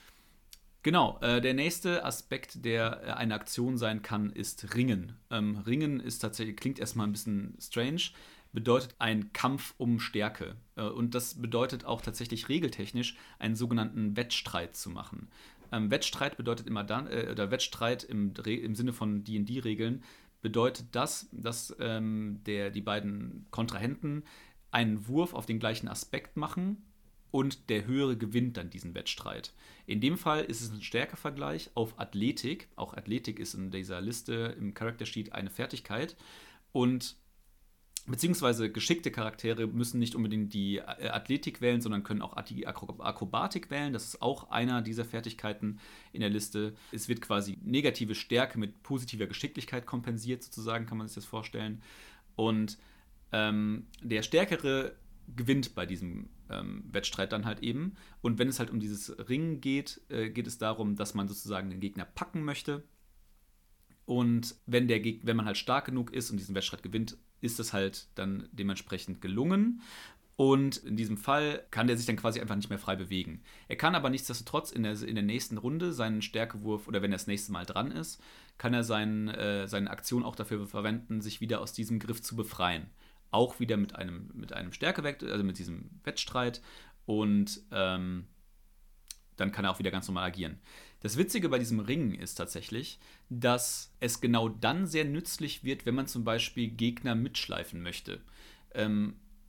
Genau, äh, der nächste Aspekt, der äh, eine Aktion sein kann, ist Ringen. Ähm, Ringen ist tatsächlich, klingt erstmal ein bisschen strange, bedeutet ein Kampf um Stärke. Und das bedeutet auch tatsächlich regeltechnisch einen sogenannten Wettstreit zu machen. Ähm, Wettstreit bedeutet immer dann, äh, oder Wettstreit im, im Sinne von D und D-Regeln bedeutet das, dass ähm, der, die beiden Kontrahenten einen Wurf auf den gleichen Aspekt machen und der Höhere gewinnt dann diesen Wettstreit. In dem Fall ist es ein Stärkevergleich auf Athletik. Auch Athletik ist in dieser Liste im Character Sheet eine Fertigkeit. Und beziehungsweise geschickte Charaktere müssen nicht unbedingt die Athletik wählen, sondern können auch die Akrobatik wählen. Das ist auch einer dieser Fertigkeiten in der Liste. Es wird quasi negative Stärke mit positiver Geschicklichkeit kompensiert, sozusagen, kann man sich das vorstellen. Und ähm, der Stärkere gewinnt bei diesem ähm, Wettstreit dann halt eben. Und wenn es halt um dieses Ringen geht, äh, geht es darum, dass man sozusagen den Gegner packen möchte. Und wenn, der Geg- wenn man halt stark genug ist und diesen Wettstreit gewinnt, ist es halt dann dementsprechend gelungen. Und in diesem Fall kann der sich dann quasi einfach nicht mehr frei bewegen. Er kann aber nichtsdestotrotz in der, in der nächsten Runde seinen Stärkewurf, oder wenn er das nächste Mal dran ist, kann er seinen, äh, seine Aktion auch dafür verwenden, sich wieder aus diesem Griff zu befreien. Auch wieder mit einem, mit einem Stärkewechsel, also mit diesem Wettstreit. Und ähm, dann kann er auch wieder ganz normal agieren. Das Witzige bei diesem Ringen ist tatsächlich, dass es genau dann sehr nützlich wird, wenn man zum Beispiel Gegner mitschleifen möchte. Ähm,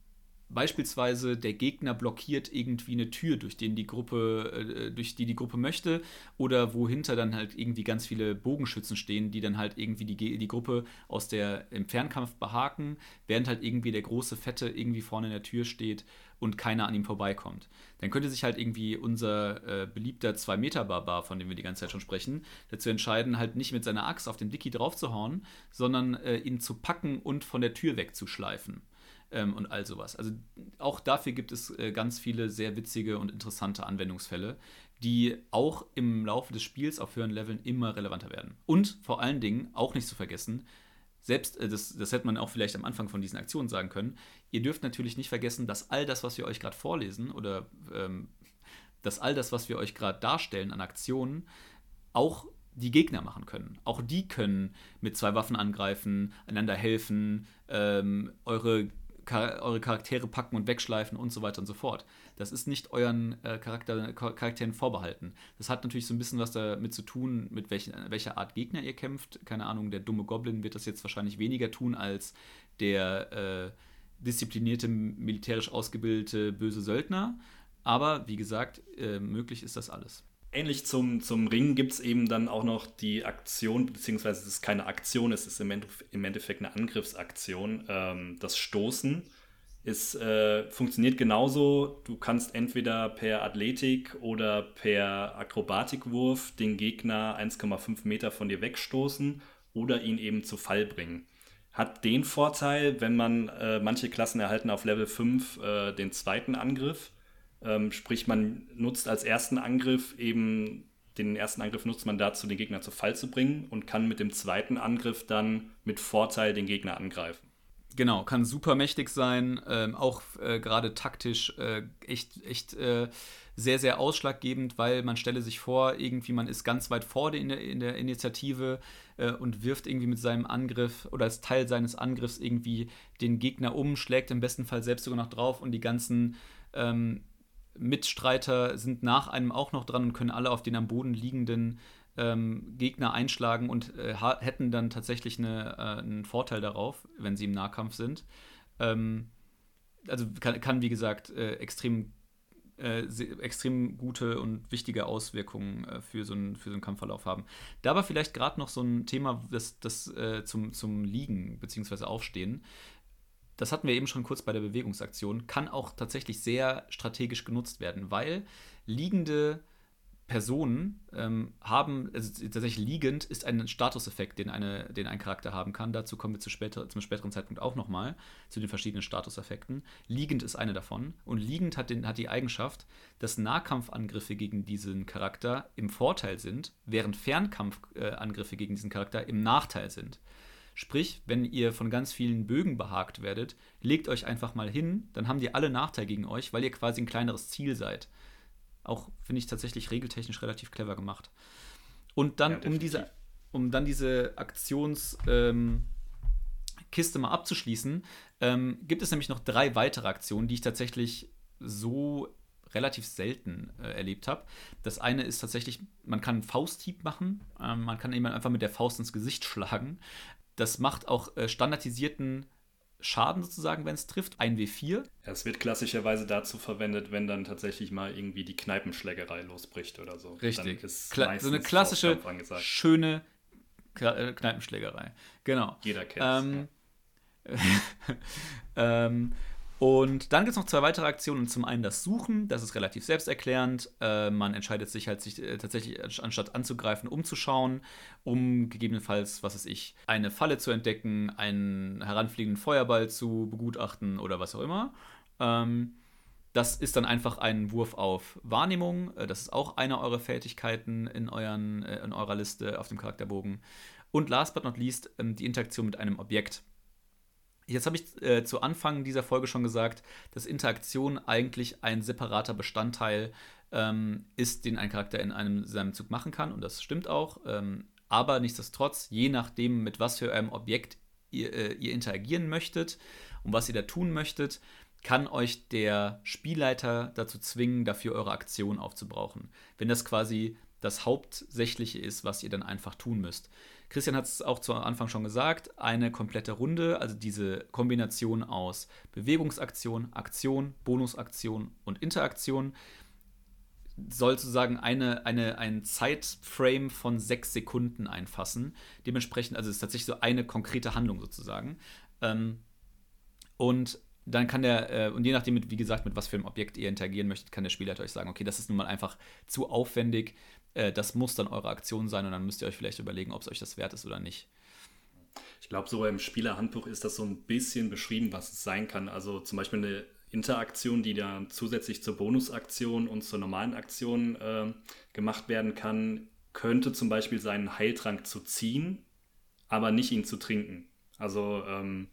beispielsweise der Gegner blockiert irgendwie eine Tür, durch die die Gruppe, äh, durch die die Gruppe möchte, oder wohinter dann halt irgendwie ganz viele Bogenschützen stehen, die dann halt irgendwie die, die Gruppe aus der im Fernkampf behaken, während halt irgendwie der große Fette irgendwie vorne in der Tür steht und keiner an ihm vorbeikommt. Dann könnte sich halt irgendwie unser äh, beliebter zwei Meter Barbar, von dem wir die ganze Zeit schon sprechen, dazu entscheiden, halt nicht mit seiner Axt auf den Dicky draufzuhauen, sondern äh, ihn zu packen und von der Tür wegzuschleifen. Ähm, und all sowas. Also auch dafür gibt es äh, ganz viele sehr witzige und interessante Anwendungsfälle, die auch im Laufe des Spiels auf höheren Leveln immer relevanter werden. Und vor allen Dingen, auch nicht zu vergessen, selbst, äh, das, das hätte man auch vielleicht am Anfang von diesen Aktionen sagen können, ihr dürft natürlich nicht vergessen, dass all das, was wir euch gerade vorlesen, oder ähm, dass all das, was wir euch gerade darstellen an Aktionen, auch die Gegner machen können. Auch die können mit zwei Waffen angreifen, einander helfen, ähm, eure eure Charaktere packen und wegschleifen und so weiter und so fort. Das ist nicht euren äh, Charakter, Charakteren vorbehalten. Das hat natürlich so ein bisschen was damit zu tun, mit welchen, welcher Art Gegner ihr kämpft. Keine Ahnung, der dumme Goblin wird das jetzt wahrscheinlich weniger tun als der äh, disziplinierte, militärisch ausgebildete böse Söldner. Aber wie gesagt, äh, möglich ist das alles.
Ähnlich zum, zum Ring gibt es eben dann auch noch die Aktion, beziehungsweise es ist keine Aktion, es ist im, Endeffekt, im Endeffekt eine Angriffsaktion. Ähm, das Stoßen ist, äh, funktioniert genauso. Du kannst entweder per Athletik oder per Akrobatikwurf den Gegner eins Komma fünf Meter von dir wegstoßen oder ihn eben zu Fall bringen. Hat den Vorteil, wenn man, äh, manche Klassen erhalten auf Level fünf äh, den zweiten Angriff. Ähm, sprich, man nutzt als ersten Angriff eben, den ersten Angriff nutzt man dazu, den Gegner zu Fall zu bringen und kann mit dem zweiten Angriff dann mit Vorteil den Gegner angreifen.
Genau, kann super mächtig sein, ähm, auch äh, gerade taktisch äh, echt, echt äh, sehr, sehr ausschlaggebend, weil man stelle sich vor, irgendwie man ist ganz weit vorne in der, in der Initiative äh, und wirft irgendwie mit seinem Angriff oder als Teil seines Angriffs irgendwie den Gegner um, schlägt im besten Fall selbst sogar noch drauf und die ganzen ähm, Mitstreiter sind nach einem auch noch dran und können alle auf den am Boden liegenden ähm, Gegner einschlagen und äh, ha- hätten dann tatsächlich eine, äh, einen Vorteil darauf, wenn sie im Nahkampf sind. Ähm, also kann, kann, wie gesagt, äh, extrem, äh, se- extrem gute und wichtige Auswirkungen äh, für, so einen, für so einen Kampfverlauf haben. Da war vielleicht gerade noch so ein Thema, das, das äh, zum, zum Liegen bzw. Aufstehen. Das hatten wir eben schon kurz bei der Bewegungsaktion, kann auch tatsächlich sehr strategisch genutzt werden, weil liegende Personen ähm, haben, also tatsächlich liegend ist ein Statuseffekt, den, eine, den ein Charakter haben kann. Dazu kommen wir zu später, zum späteren Zeitpunkt auch nochmal, zu den verschiedenen Statuseffekten. Liegend ist eine davon und liegend hat, den, hat die Eigenschaft, dass Nahkampfangriffe gegen diesen Charakter im Vorteil sind, während Fernkampfangriffe gegen diesen Charakter im Nachteil sind. Sprich, wenn ihr von ganz vielen Bögen behagt werdet, legt euch einfach mal hin, dann haben die alle Nachteil gegen euch, weil ihr quasi ein kleineres Ziel seid. Auch, finde ich, tatsächlich regeltechnisch relativ clever gemacht. Und dann, ja, um, diese, um dann diese Aktionskiste ähm, mal abzuschließen, ähm, gibt es nämlich noch drei weitere Aktionen, die ich tatsächlich so relativ selten äh, erlebt habe. Das eine ist tatsächlich, man kann einen Fausthieb machen, ähm, man kann jemanden einfach mit der Faust ins Gesicht schlagen. Das macht auch äh, standardisierten Schaden sozusagen, wenn es trifft, eins W vier.
Ja, es wird klassischerweise dazu verwendet, wenn dann tatsächlich mal irgendwie die Kneipenschlägerei losbricht oder so.
Richtig.
Dann ist
Kla- so eine klassische, schöne Kneipenschlägerei. Genau.
Jeder kennt
ähm, es. Ja. ähm, und dann gibt es noch zwei weitere Aktionen. Zum einen das Suchen, das ist relativ selbsterklärend. Äh, man entscheidet sich halt, sich äh, tatsächlich anstatt anzugreifen, umzuschauen, um gegebenenfalls, was weiß ich, eine Falle zu entdecken, einen heranfliegenden Feuerball zu begutachten oder was auch immer. Ähm, das ist dann einfach ein Wurf auf Wahrnehmung. Äh, das ist auch eine eurer Fähigkeiten in, euren, äh, in eurer Liste auf dem Charakterbogen. Und last but not least ähm, die Interaktion mit einem Objekt. Jetzt habe ich äh, zu Anfang dieser Folge schon gesagt, dass Interaktion eigentlich ein separater Bestandteil ähm, ist, den ein Charakter in einem seinem Zug machen kann. Und das stimmt auch. Ähm, aber nichtsdestotrotz, je nachdem, mit was für einem Objekt ihr, äh, ihr interagieren möchtet und was ihr da tun möchtet, kann euch der Spielleiter dazu zwingen, dafür eure Aktion aufzubrauchen. Wenn das quasi das Hauptsächliche ist, was ihr dann einfach tun müsst. Christian hat es auch zu Anfang schon gesagt, eine komplette Runde, also diese Kombination aus Bewegungsaktion, Aktion, Bonusaktion und Interaktion, soll sozusagen eine, eine, ein Zeitframe von sechs Sekunden einfassen. Dementsprechend, also es ist tatsächlich so eine konkrete Handlung sozusagen. Ähm, und dann kann der, äh, und je nachdem, mit, wie gesagt, mit was für einem Objekt ihr interagieren möchtet, kann der Spielleiter euch sagen, okay, das ist nun mal einfach zu aufwendig, äh, das muss dann eure Aktion sein und dann müsst ihr euch vielleicht überlegen, ob es euch das wert ist oder nicht.
Ich glaube, so im Spielerhandbuch ist das so ein bisschen beschrieben, was es sein kann. Also zum Beispiel eine Interaktion, die dann zusätzlich zur Bonusaktion und zur normalen Aktion äh, gemacht werden kann, könnte zum Beispiel sein, einen Heiltrank zu ziehen, aber nicht ihn zu trinken. Also ähm,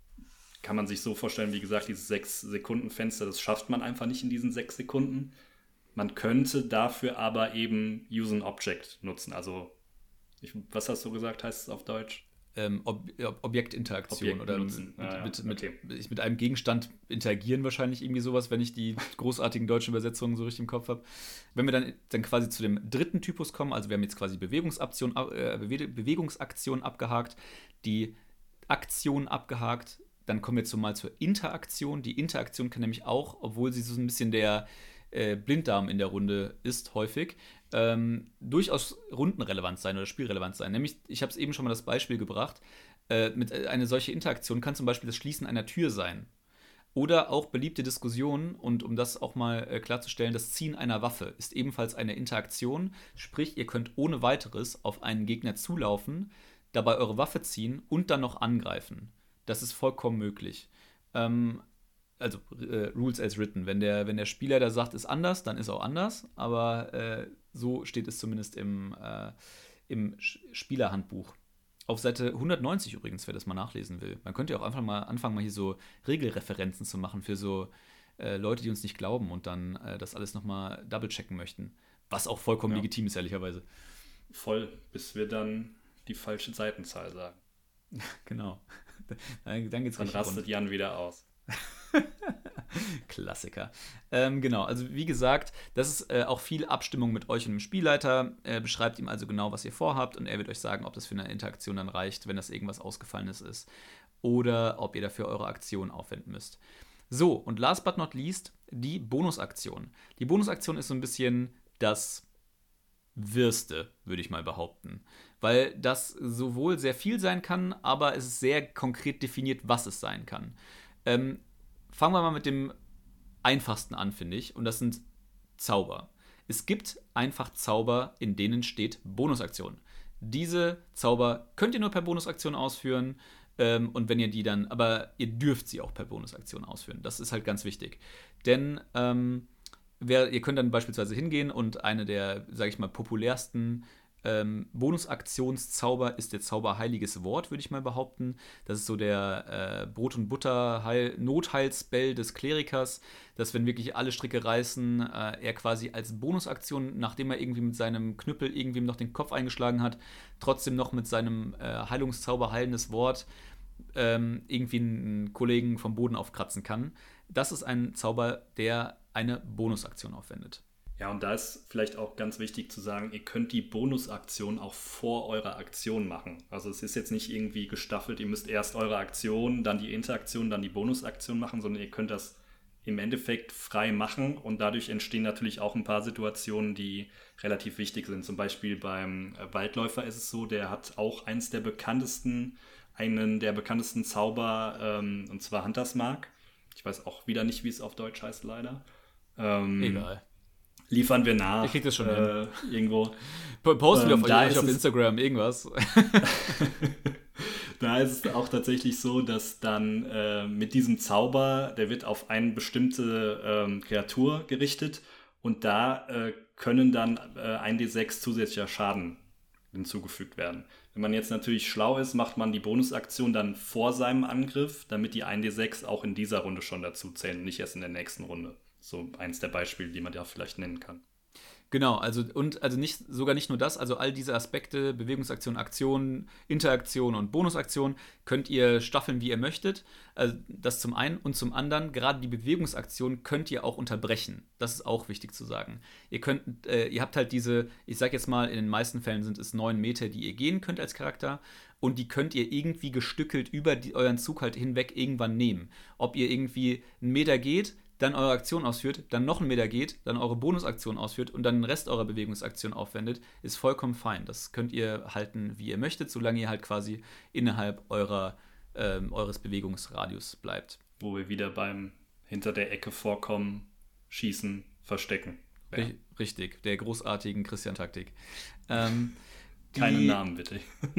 kann man sich so vorstellen, wie gesagt, dieses sechs Sekunden Fenster, das schafft man einfach nicht in diesen sechs Sekunden. Man könnte dafür aber eben Use an Object nutzen. Also, ich, was hast du gesagt, heißt es auf Deutsch?
Ähm, Ob- Ob- Objektinteraktion
Objekt
oder
benutzen.
mit,
Ah, ja.
mit, mit,
Okay.
mit, mit einem Gegenstand interagieren wahrscheinlich irgendwie sowas, wenn ich die großartigen deutschen Übersetzungen so richtig im Kopf habe. Wenn wir dann, dann quasi zu dem dritten Typus kommen, also wir haben jetzt quasi Bewegungsaktion, äh, Bewe- Bewegungsaktion abgehakt, die Aktion abgehakt, dann kommen wir jetzt so mal zur Interaktion. Die Interaktion kann nämlich auch, obwohl sie so ein bisschen der äh, Blinddarm in der Runde ist, häufig, ähm, durchaus rundenrelevant sein oder spielrelevant sein. Nämlich, ich habe es eben schon mal das Beispiel gebracht, äh, mit äh, eine solche Interaktion kann zum Beispiel das Schließen einer Tür sein. Oder auch beliebte Diskussionen, und um das auch mal äh, klarzustellen, das Ziehen einer Waffe ist ebenfalls eine Interaktion. Sprich, ihr könnt ohne weiteres auf einen Gegner zulaufen, dabei eure Waffe ziehen und dann noch angreifen. Das ist vollkommen möglich. Ähm, also äh, Rules as written. Wenn der, wenn der Spieler da sagt, ist anders, dann ist auch anders. Aber äh, so steht es zumindest im, äh, im Spielerhandbuch. Auf Seite hundertneunzig übrigens, wer das mal nachlesen will. Man könnte ja auch einfach mal anfangen, mal hier so Regelreferenzen zu machen für so äh, Leute, die uns nicht glauben und dann äh, das alles nochmal double-checken möchten. Was auch vollkommen
Ja.
legitim ist, ehrlicherweise.
Voll, bis wir dann die falsche Seitenzahl sagen.
Genau. Dann, dann geht's
Dann
richtig
rastet
rund.
Jan wieder aus.
Klassiker. Ähm, genau, also wie gesagt, das ist äh, auch viel Abstimmung mit euch und dem Spielleiter. Äh, beschreibt ihm also genau, was ihr vorhabt und er wird euch sagen, ob das für eine Interaktion dann reicht, wenn das irgendwas Ausgefallenes ist oder ob ihr dafür eure Aktion aufwenden müsst. So, und last but not least, die Bonusaktion. Die Bonusaktion ist so ein bisschen das Wirste, würde ich mal behaupten. Weil das sowohl sehr viel sein kann, aber es ist sehr konkret definiert, was es sein kann. Ähm, fangen wir mal mit dem einfachsten an, finde ich. Und das sind Zauber. Es gibt einfach Zauber, in denen steht Bonusaktion. Diese Zauber könnt ihr nur per Bonusaktion ausführen. Ähm, und wenn ihr die dann, aber ihr dürft sie auch per Bonusaktion ausführen. Das ist halt ganz wichtig. Denn ähm, wer, ihr könnt dann beispielsweise hingehen und eine der, sage ich mal, populärsten Ähm, Bonusaktionszauber ist der Zauber Heiliges Wort, würde ich mal behaupten. Das ist so der äh, Brot- und Butter-Notheilspell des Klerikers, dass wenn wirklich alle Stricke reißen, äh, er quasi als Bonusaktion, nachdem er irgendwie mit seinem Knüppel irgendwem noch den Kopf eingeschlagen hat, trotzdem noch mit seinem äh, Heilungszauber Heilendes Wort ähm, irgendwie einen Kollegen vom Boden aufkratzen kann. Das ist ein Zauber, der eine Bonusaktion aufwendet.
Ja, und da ist vielleicht auch ganz wichtig zu sagen, ihr könnt die Bonusaktion auch vor eurer Aktion machen. Also es ist jetzt nicht irgendwie gestaffelt, ihr müsst erst eure Aktion, dann die Interaktion, dann die Bonusaktion machen, sondern ihr könnt das im Endeffekt frei machen und dadurch entstehen natürlich auch ein paar Situationen, die relativ wichtig sind. Zum Beispiel beim Waldläufer ist es so, der hat auch eins der bekanntesten, einen der bekanntesten Zauber, ähm, und zwar Hunters Mark. Ich weiß auch wieder nicht, wie es auf Deutsch heißt, leider. Ähm,
Egal.
Liefern wir nach.
Ich krieg das schon
äh, irgendwo.
Posten wir
ähm,
auf,
da
euch
ist
auf
es,
Instagram irgendwas.
Da ist es auch tatsächlich so, dass dann äh, mit diesem Zauber, der wird auf eine bestimmte ähm, Kreatur gerichtet und da äh, können dann äh, ein D sechs zusätzlicher Schaden hinzugefügt werden. Wenn man jetzt natürlich schlau ist, macht man die Bonusaktion dann vor seinem Angriff, damit die ein D sechs auch in dieser Runde schon dazu zählen, nicht erst in der nächsten Runde. So eins der Beispiele, die man da vielleicht nennen kann.
Genau, also und also nicht sogar nicht nur das, also all diese Aspekte, Bewegungsaktion, Aktion, Interaktion und Bonusaktion könnt ihr staffeln, wie ihr möchtet. Also das zum einen und zum anderen, gerade die Bewegungsaktion könnt ihr auch unterbrechen. Das ist auch wichtig zu sagen. Ihr könnt, äh, ihr habt halt diese, ich sag jetzt mal, in den meisten Fällen sind es neun Meter, die ihr gehen könnt als Charakter. Und die könnt ihr irgendwie gestückelt über die, euren Zug halt hinweg irgendwann nehmen. Ob ihr irgendwie einen Meter geht, dann eure Aktion ausführt, dann noch einen Meter geht, dann eure Bonusaktion ausführt und dann den Rest eurer Bewegungsaktion aufwendet, ist vollkommen fein. Das könnt ihr halten, wie ihr möchtet, solange ihr halt quasi innerhalb eurer, ähm, eures Bewegungsradius bleibt.
Wo wir wieder beim hinter der Ecke vorkommen, schießen, verstecken.
Ja. Richtig, der großartigen Christian-Taktik. Ähm,
Keinen Namen, bitte.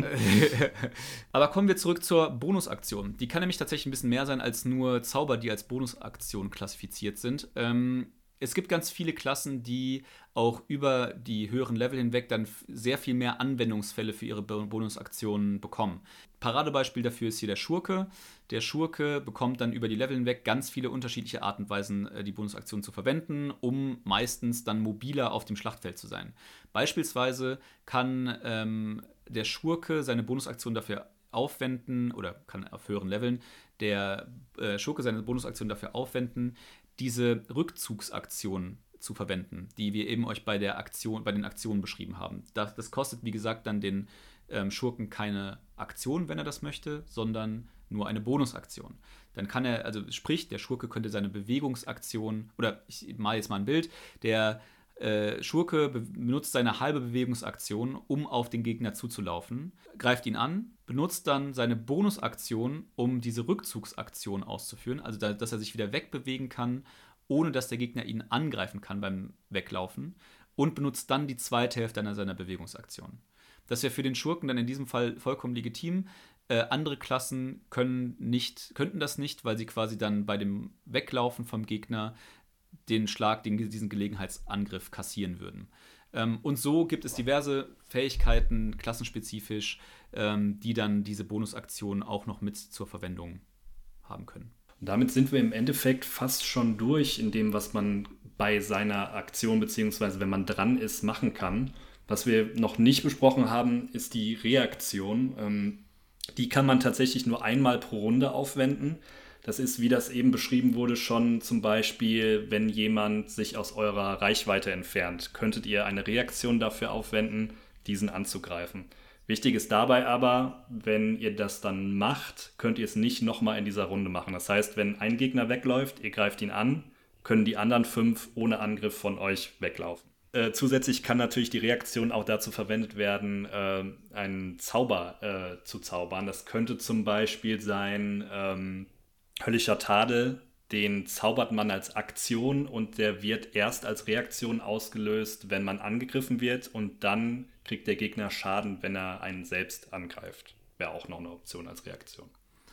Aber kommen wir zurück zur Bonusaktion. Die kann nämlich tatsächlich ein bisschen mehr sein als nur Zauber, die als Bonusaktion klassifiziert sind. Ähm, es gibt ganz viele Klassen, die auch über die höheren Level hinweg dann sehr viel mehr Anwendungsfälle für ihre Bonusaktionen bekommen. Paradebeispiel dafür ist hier der Schurke. Der Schurke bekommt dann über die Level hinweg ganz viele unterschiedliche Art und Weisen, die Bonusaktion zu verwenden, um meistens dann mobiler auf dem Schlachtfeld zu sein. Beispielsweise kann ähm, der Schurke seine Bonusaktion dafür aufwenden, oder kann auf höheren Leveln der äh, Schurke seine Bonusaktion dafür aufwenden, diese Rückzugsaktion zu verwenden, die wir eben euch bei der Aktion, bei den Aktionen beschrieben haben. Das, das kostet, wie gesagt, dann den ähm, Schurken keine Aktion, wenn er das möchte, sondern nur eine Bonusaktion. Dann kann er, also sprich, der Schurke könnte seine Bewegungsaktion, oder ich male jetzt mal ein Bild, der äh, Schurke be- benutzt seine halbe Bewegungsaktion, um auf den Gegner zuzulaufen, greift ihn an, benutzt dann seine Bonusaktion, um diese Rückzugsaktion auszuführen, also da, dass er sich wieder wegbewegen kann, ohne dass der Gegner ihn angreifen kann beim Weglaufen, und benutzt dann die zweite Hälfte seiner Bewegungsaktion. Das wäre für den Schurken dann in diesem Fall vollkommen legitim. Äh, andere Klassen können nicht, könnten das nicht, weil sie quasi dann bei dem Weglaufen vom Gegner den Schlag, den, diesen Gelegenheitsangriff kassieren würden. Ähm, und so gibt es diverse Fähigkeiten, klassenspezifisch, ähm, die dann diese Bonusaktion auch noch mit zur Verwendung haben können.
Damit sind wir im Endeffekt fast schon durch in dem, was man bei seiner Aktion beziehungsweise wenn man dran ist, machen kann. Was wir noch nicht besprochen haben, ist die Reaktion. Ähm, die kann man tatsächlich nur einmal pro Runde aufwenden. Das ist, wie das eben beschrieben wurde, schon zum Beispiel, wenn jemand sich aus eurer Reichweite entfernt, könntet ihr eine Reaktion dafür aufwenden, diesen anzugreifen. Wichtig ist dabei aber, wenn ihr das dann macht, könnt ihr es nicht nochmal in dieser Runde machen. Das heißt, wenn ein Gegner wegläuft, ihr greift ihn an, können die anderen fünf ohne Angriff von euch weglaufen. Äh, zusätzlich kann natürlich die Reaktion auch dazu verwendet werden, äh, einen Zauber äh, zu zaubern. Das könnte zum Beispiel sein ähm, höllischer Tadel. Den zaubert man als Aktion und der wird erst als Reaktion ausgelöst, wenn man angegriffen wird, und dann kriegt der Gegner Schaden, wenn er einen selbst angreift. Wäre auch noch eine Option als Reaktion.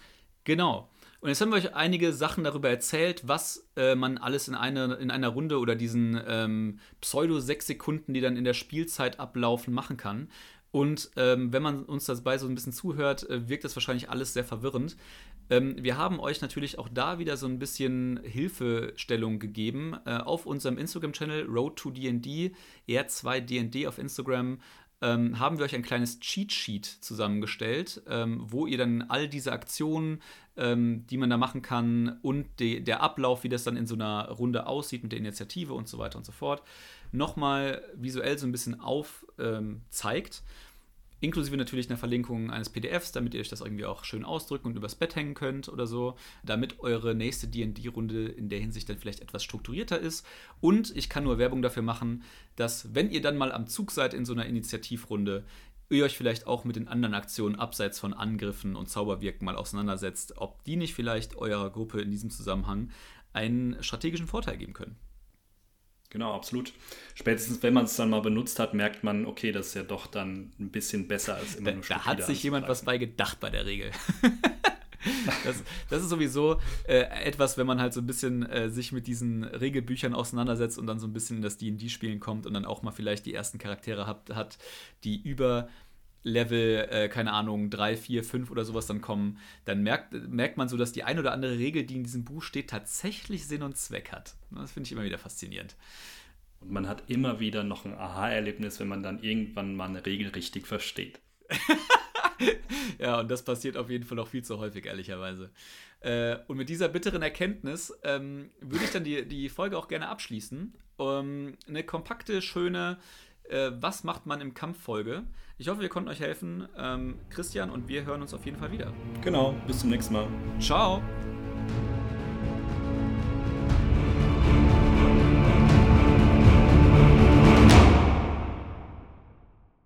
Genau. Und jetzt haben wir euch einige Sachen darüber erzählt, was äh, man alles in, eine, in einer Runde oder diesen ähm, Pseudo-sechs Sekunden, die dann in der Spielzeit ablaufen, machen kann. Und ähm, wenn man uns dabei so ein bisschen zuhört, äh, wirkt das wahrscheinlich alles sehr verwirrend. Ähm, wir haben euch natürlich auch da wieder so ein bisschen Hilfestellung gegeben. Äh, auf unserem Instagram-Channel Road to D and D, R zwei D and D auf Instagram, ähm, haben wir euch ein kleines Cheat-Sheet zusammengestellt, ähm, wo ihr dann all diese Aktionen, ähm, die man da machen kann, und de- der Ablauf, wie das dann in so einer Runde aussieht mit der Initiative und so weiter und so fort, nochmal visuell so ein bisschen aufzeigt. Ähm, Inklusive natürlich einer Verlinkung eines P D Fs, damit ihr euch das irgendwie auch schön ausdrücken und übers Bett hängen könnt oder so, damit eure nächste D and D-Runde in der Hinsicht dann vielleicht etwas strukturierter ist. Und ich kann nur Werbung dafür machen, dass, wenn ihr dann mal am Zug seid in so einer Initiativrunde, ihr euch vielleicht auch mit den anderen Aktionen abseits von Angriffen und Zauberwirken mal auseinandersetzt, ob die nicht vielleicht eurer Gruppe in diesem Zusammenhang einen strategischen Vorteil geben können.
Genau, absolut. Spätestens, wenn man es dann mal benutzt hat, merkt man, okay, das ist ja doch dann ein bisschen besser als immer
da,
nur
Da hat sich jemand was bei gedacht bei der Regel. das, das ist sowieso äh, etwas, wenn man halt so ein bisschen äh, sich mit diesen Regelbüchern auseinandersetzt und dann so ein bisschen in das D and D-Spielen kommt und dann auch mal vielleicht die ersten Charaktere hat, hat die über Level, äh, keine Ahnung, drei, vier, fünf oder sowas dann kommen, dann merkt, merkt man so, dass die ein oder andere Regel, die in diesem Buch steht, tatsächlich Sinn und Zweck hat. Das finde ich immer wieder faszinierend.
Und man hat immer wieder noch ein Aha-Erlebnis, wenn man dann irgendwann mal eine Regel richtig versteht.
Ja, und das passiert auf jeden Fall auch viel zu häufig, ehrlicherweise. Äh, und mit dieser bitteren Erkenntnis ähm, würde ich dann die, die Folge auch gerne abschließen. Um, eine kompakte, schöne äh, Was macht man im Kampf-Folge. Ich hoffe, wir konnten euch helfen. Ähm, Christian und wir hören uns auf jeden Fall wieder.
Genau, bis zum nächsten Mal.
Ciao!